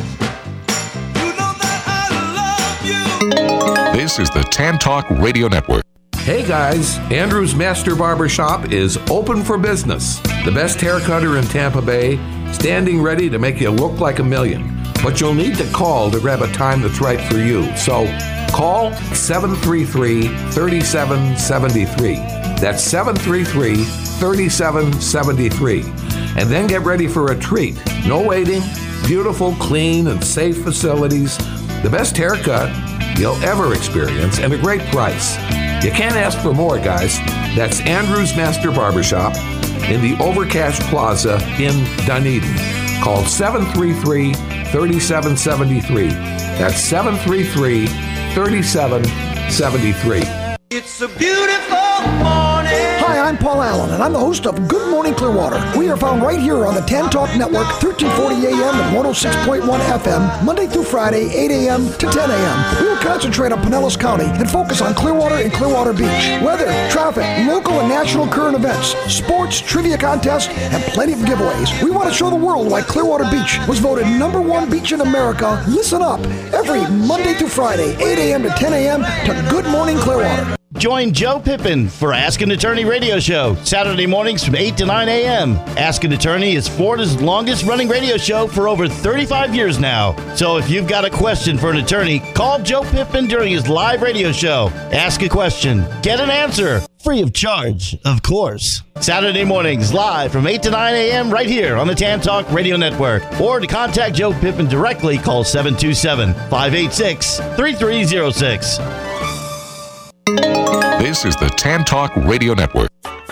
Speaker 6: This is the Tan Talk Radio Network.
Speaker 4: Hey guys, Andrew's Master Barber Shop is open for business. The best haircutter in Tampa Bay, standing ready to make you look like a million. But you'll need to call to grab a time that's right for you. So call seven three three, three seven seven three. That's seven three three, three seven seven three. And then get ready for a treat. No waiting, beautiful, clean, and safe facilities. The best haircut you'll ever experience, and a great price. You can't ask for more, guys. That's Andrew's Master Barbershop in the Overcash Plaza in Dunedin. Call seven three three, three seven seven three. That's seven three three, three seven seven three.
Speaker 3: It's a beautiful morning.
Speaker 11: Hi, I'm Paul Allen, and I'm the host of Good Morning Clearwater. We are found right here on the Tan Talk Network, thirteen forty A M and one oh six point one F M, Monday through Friday, eight A M to ten A M We will concentrate on Pinellas County and focus on Clearwater and Clearwater Beach. Weather, traffic, local and national current events, sports, trivia contests, and plenty of giveaways. We want to show the world why Clearwater Beach was voted number one beach in America. Listen up every Monday through Friday, eight A M to ten A M to Good Morning Clearwater.
Speaker 5: Join Joe Pippin for Ask an Attorney radio show, Saturday mornings from eight to nine a.m. Ask an Attorney is Florida's longest running radio show for over thirty-five years now. So if you've got a question for an attorney, call Joe Pippin during his live radio show. Ask a question, get an answer, free of charge, of course. Saturday mornings live from eight to nine a.m. right here on the Tan Talk Radio Network. Or to contact Joe Pippin directly, call seven two seven, five eight six, three three zero six.
Speaker 6: This is the Tan Talk Radio Network.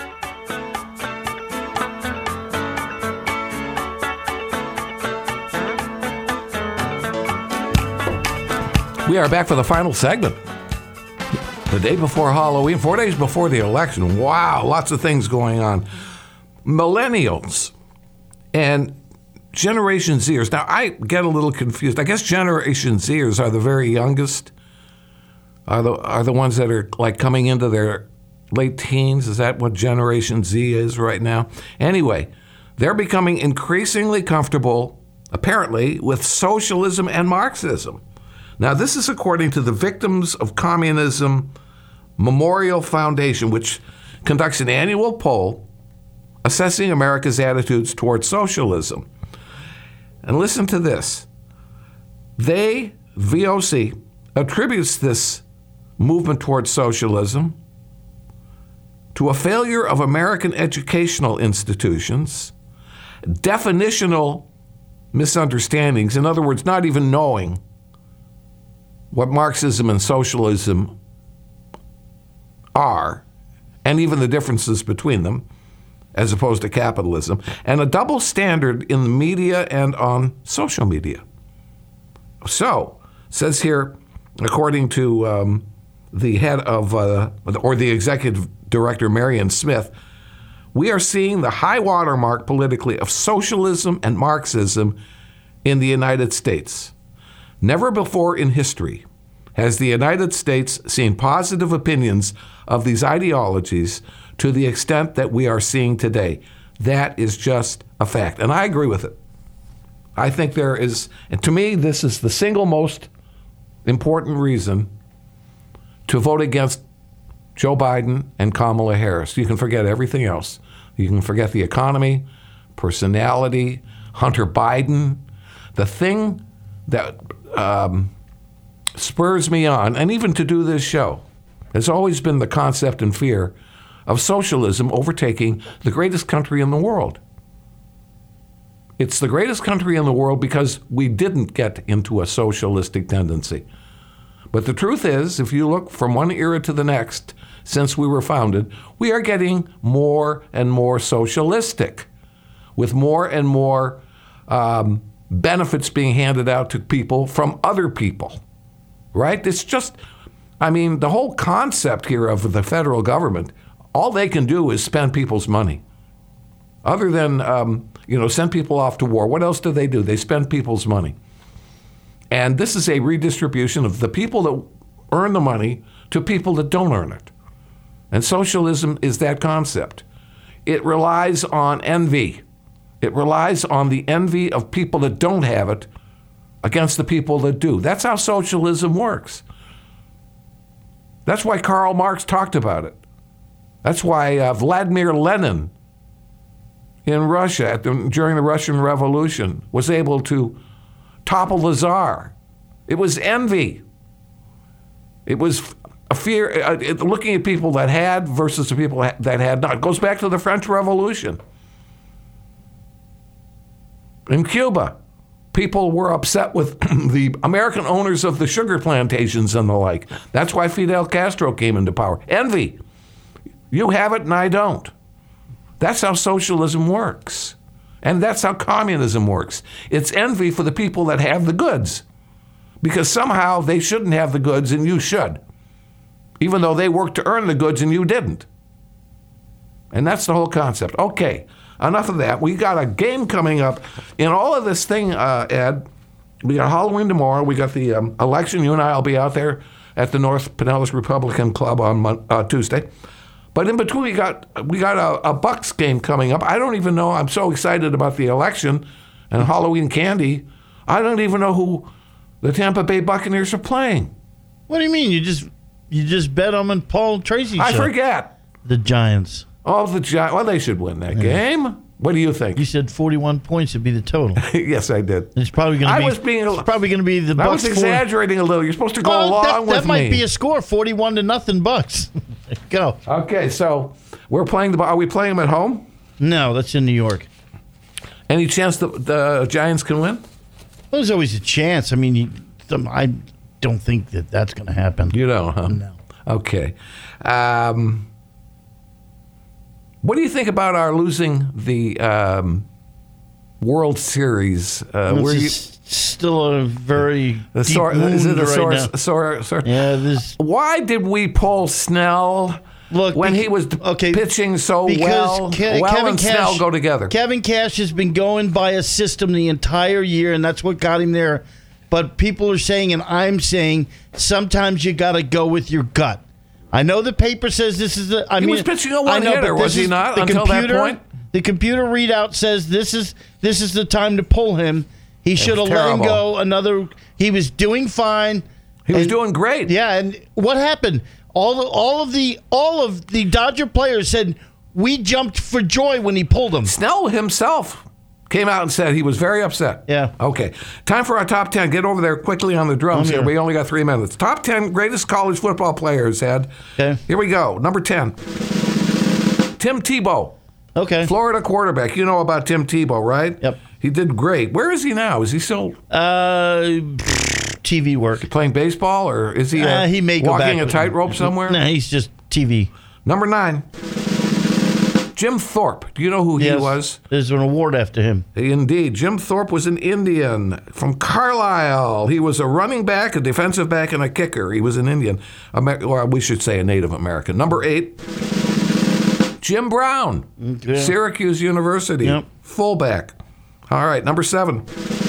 Speaker 4: We are back for the final segment. The day before Halloween, four days before the election. Wow, lots of things going on. Millennials and Generation Zers. Now, I get a little confused. I guess Generation Zers are the very youngest. Are the are the ones that are like coming into their late teens? Is that what Generation Z is right now? Anyway, they're becoming increasingly comfortable, apparently, with socialism and Marxism. Now, this is according to the Victims of Communism Memorial Foundation, which conducts an annual poll assessing America's attitudes towards socialism. And listen to this. They, V O C, attributes this movement towards socialism to a failure of American educational institutions, definitional misunderstandings, in other words, not even knowing what Marxism and socialism are, and even the differences between them, as opposed to capitalism, and a double standard in the media and on social media. So, says here, according to um, the head of, uh, or the executive director, Marion Smith, we are seeing the high watermark politically of socialism and Marxism in the United States. Never before in history has the United States seen positive opinions of these ideologies to the extent that we are seeing today. That is just a fact. And I agree with it. I think there is, and to me, this is the single most important reason to vote against Joe Biden and Kamala Harris. You can forget everything else. You can forget the economy, personality, Hunter Biden. The thing that um, spurs me on, and even to do this show, has always been the concept and fear of socialism overtaking the greatest country in the world. It's the greatest country in the world because we didn't get into a socialistic tendency. But the truth is, if you look from one era to the next since we were founded, we are getting more and more socialistic, with more and more um, benefits being handed out to people from other people, right? It's just, I mean, the whole concept here of the federal government, all they can do is spend people's money. Other than, um, you know, send people off to war, what else do they do? They spend people's money. And this is a redistribution of the people that earn the money to people that don't earn it. And socialism is that concept. It relies on envy. It relies on the envy of people that don't have it against the people that do. That's how socialism works. That's why Karl Marx talked about it. That's why uh, Vladimir Lenin in Russia at the, during the Russian Revolution was able to topple the Tsar. It was envy. It was a fear, uh, it, looking at people that had versus the people that had not. It goes back to the French Revolution. In Cuba, people were upset with the American owners of the sugar plantations and the like. That's why Fidel Castro came into power. Envy. You have it and I don't. That's how socialism works. And that's how communism works. It's envy for the people that have the goods, because somehow they shouldn't have the goods and you should, even though they worked to earn the goods and you didn't. And that's the whole concept. Okay, enough of that. We got a game coming up. In all of this thing, uh, Ed, we got Halloween tomorrow. We got the um, election. You and I will be out there at the North Pinellas Republican Club on Mon- uh, Tuesday. But in between, we got we got a, a Bucks game coming up. I don't even know. I'm so excited about the election and Halloween candy. I don't even know who the Tampa Bay Buccaneers are playing.
Speaker 5: What do you mean? You just you just bet them on Paul Tracy show.
Speaker 4: I forget.
Speaker 5: The Giants.
Speaker 4: Oh, the Giants. Well, they should win that yeah. game. What do you think?
Speaker 5: You said forty-one points would be the total.
Speaker 4: Yes, I did.
Speaker 5: It's probably going to be.
Speaker 4: I was being.
Speaker 5: It's probably going to be the.
Speaker 4: I
Speaker 5: Bucks
Speaker 4: was exaggerating four. a little. You're supposed to go
Speaker 5: oh,
Speaker 4: along
Speaker 5: that,
Speaker 4: with
Speaker 5: that
Speaker 4: me.
Speaker 5: That might be a score, forty-one to nothing Bucks. Go.
Speaker 4: Okay, so we're playing the. Are we playing them at home?
Speaker 5: No, that's in New York.
Speaker 4: Any chance the, the Giants can win?
Speaker 5: Well, there's always a chance. I mean, you, I don't think that that's going to happen.
Speaker 4: You don't, huh?
Speaker 5: No.
Speaker 4: Okay. Um, what do you think about our losing the um, World Series? Uh,
Speaker 5: This
Speaker 4: where
Speaker 5: is
Speaker 4: you,
Speaker 5: still a very
Speaker 4: the
Speaker 5: deep
Speaker 4: sore, is it
Speaker 5: wound
Speaker 4: a
Speaker 5: right
Speaker 4: sore,
Speaker 5: now.
Speaker 4: sore, sore?
Speaker 5: Yeah, this.
Speaker 4: Why did we pull Snell
Speaker 5: Look,
Speaker 4: when
Speaker 5: be-
Speaker 4: he was
Speaker 5: okay,
Speaker 4: pitching so
Speaker 5: because
Speaker 4: well?
Speaker 5: Ke-
Speaker 4: well
Speaker 5: Kevin
Speaker 4: and
Speaker 5: Cash,
Speaker 4: Snell go together.
Speaker 5: Kevin Cash has been going by a system the entire year, and that's what got him there. But people are saying, and I'm saying, sometimes you got to go with your gut. I know the paper says this is the. I
Speaker 4: He
Speaker 5: mean,
Speaker 4: was pitching a
Speaker 5: I know,
Speaker 4: one-hitter,
Speaker 5: but this
Speaker 4: was he
Speaker 5: is
Speaker 4: not,
Speaker 5: the
Speaker 4: until that
Speaker 5: computer,
Speaker 4: point?
Speaker 5: The computer readout says this is this is the time to pull him. He should have let him
Speaker 4: terrible.
Speaker 5: go another. He was doing fine.
Speaker 4: He was
Speaker 5: And-
Speaker 4: doing great.
Speaker 5: Yeah, and what happened? All the, all of the all of the Dodger players said we jumped for joy when he pulled him.
Speaker 4: Snell himself came out and said he was very upset.
Speaker 5: Yeah.
Speaker 4: Okay. Time for our top ten. Get over there quickly on the drums
Speaker 5: I'm
Speaker 4: here.
Speaker 5: here.
Speaker 4: We only got three minutes. Top ten greatest college football players, Ed.
Speaker 5: Okay.
Speaker 4: Here we go. Number ten. Tim Tebow.
Speaker 5: Okay.
Speaker 4: Florida quarterback. You know about Tim Tebow, right?
Speaker 5: Yep.
Speaker 4: He did great. Where is he now? Is he still
Speaker 5: Uh, T V work.
Speaker 4: playing baseball, or is he, uh,
Speaker 5: Uh, he may go
Speaker 4: walking
Speaker 5: back
Speaker 4: a tightrope somewhere?
Speaker 5: No, he's just T V.
Speaker 4: Number nine. Jim Thorpe. Do you know who he
Speaker 5: Yes,
Speaker 4: was?
Speaker 5: There's an award after him.
Speaker 4: Indeed. Jim Thorpe was an Indian from Carlisle. He was a running back, a defensive back, and a kicker. He was an Indian. Amer- well, we should say a Native American. Number eight, Jim Brown,
Speaker 5: Okay.
Speaker 4: Syracuse University,
Speaker 5: Yep.
Speaker 4: fullback. All right, number seven,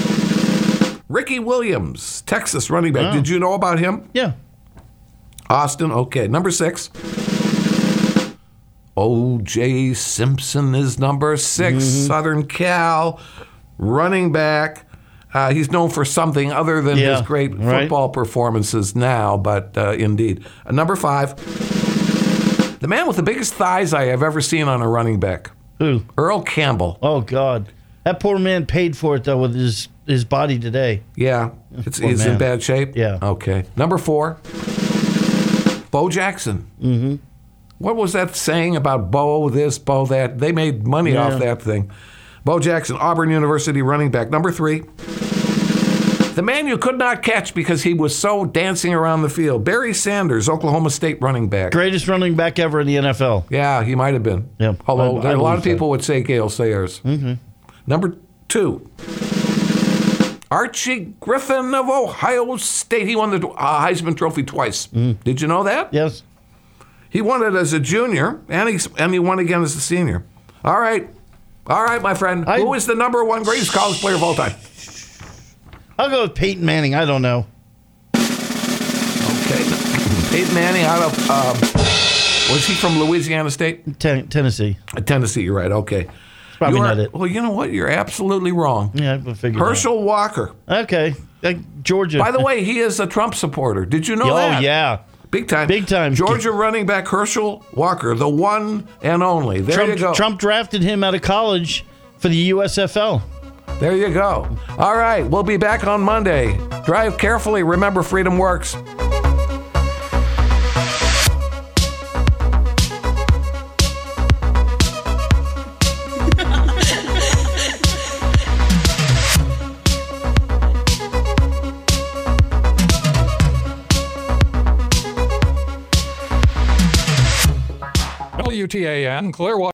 Speaker 4: Ricky Williams, Texas running back.
Speaker 5: Oh.
Speaker 4: Did you know about him?
Speaker 5: Yeah.
Speaker 4: Austin, okay. Number six, O J Simpson is number six,
Speaker 5: Mm-hmm.
Speaker 4: Southern Cal, running back. Uh, he's known for something other than
Speaker 5: Yeah,
Speaker 4: his great
Speaker 5: right.
Speaker 4: football performances now, but uh, indeed. Uh, number five, the man with the biggest thighs I have ever seen on a running back,
Speaker 5: Who?
Speaker 4: Earl Campbell.
Speaker 5: Oh God, that poor man paid for it though with his his body today.
Speaker 4: Yeah, it's,
Speaker 5: Poor
Speaker 4: he's in
Speaker 5: man.
Speaker 4: bad shape?
Speaker 5: Yeah.
Speaker 4: Okay. Number four, Bo Jackson.
Speaker 5: Mm-hmm.
Speaker 4: What was that saying about Bo this, Bo that? They made money
Speaker 5: Yeah.
Speaker 4: off that thing. Bo Jackson, Auburn University running back. Number three, the man you could not catch because he was so dancing around the field. Barry Sanders, Oklahoma State running back.
Speaker 5: Greatest running back ever in the N F L.
Speaker 4: Yeah, he might have been.
Speaker 5: Yeah,
Speaker 4: Although
Speaker 5: I-
Speaker 4: there,
Speaker 5: I
Speaker 4: a lot of
Speaker 5: believe so.
Speaker 4: people would say Gale Sayers.
Speaker 5: Mm-hmm.
Speaker 4: Number two, Archie Griffin of Ohio State. He won the uh, Heisman Trophy twice. Did you know that?
Speaker 5: Yes.
Speaker 4: He won it as a junior, and he, and he won again as a senior. All right. All right, my friend.
Speaker 5: I-
Speaker 4: Who is the number one greatest college player of all time?
Speaker 5: I'll go with Peyton Manning. I don't know.
Speaker 4: Okay. Peyton Manning out of, um, was he from Louisiana State?
Speaker 5: Ten- Tennessee.
Speaker 4: Uh, Tennessee, you're right. Okay.
Speaker 5: Probably
Speaker 4: You are-
Speaker 5: not it.
Speaker 4: Well, you know what? You're absolutely wrong.
Speaker 5: Yeah, I figured.
Speaker 4: Herschel Walker.
Speaker 5: that. Okay. Like Georgia.
Speaker 4: By the way, he is a Trump supporter. Did you know
Speaker 5: oh
Speaker 4: that?
Speaker 5: yeah.
Speaker 4: Big time.
Speaker 5: Big time.
Speaker 4: Georgia running back Herschel Walker, the one and only. There
Speaker 5: Trump,
Speaker 4: you go.
Speaker 5: Trump drafted him out of college for the U S F L.
Speaker 4: There you go. All right, we'll be back on Monday. Drive carefully. Remember, freedom works.
Speaker 16: W T A N Clearwater.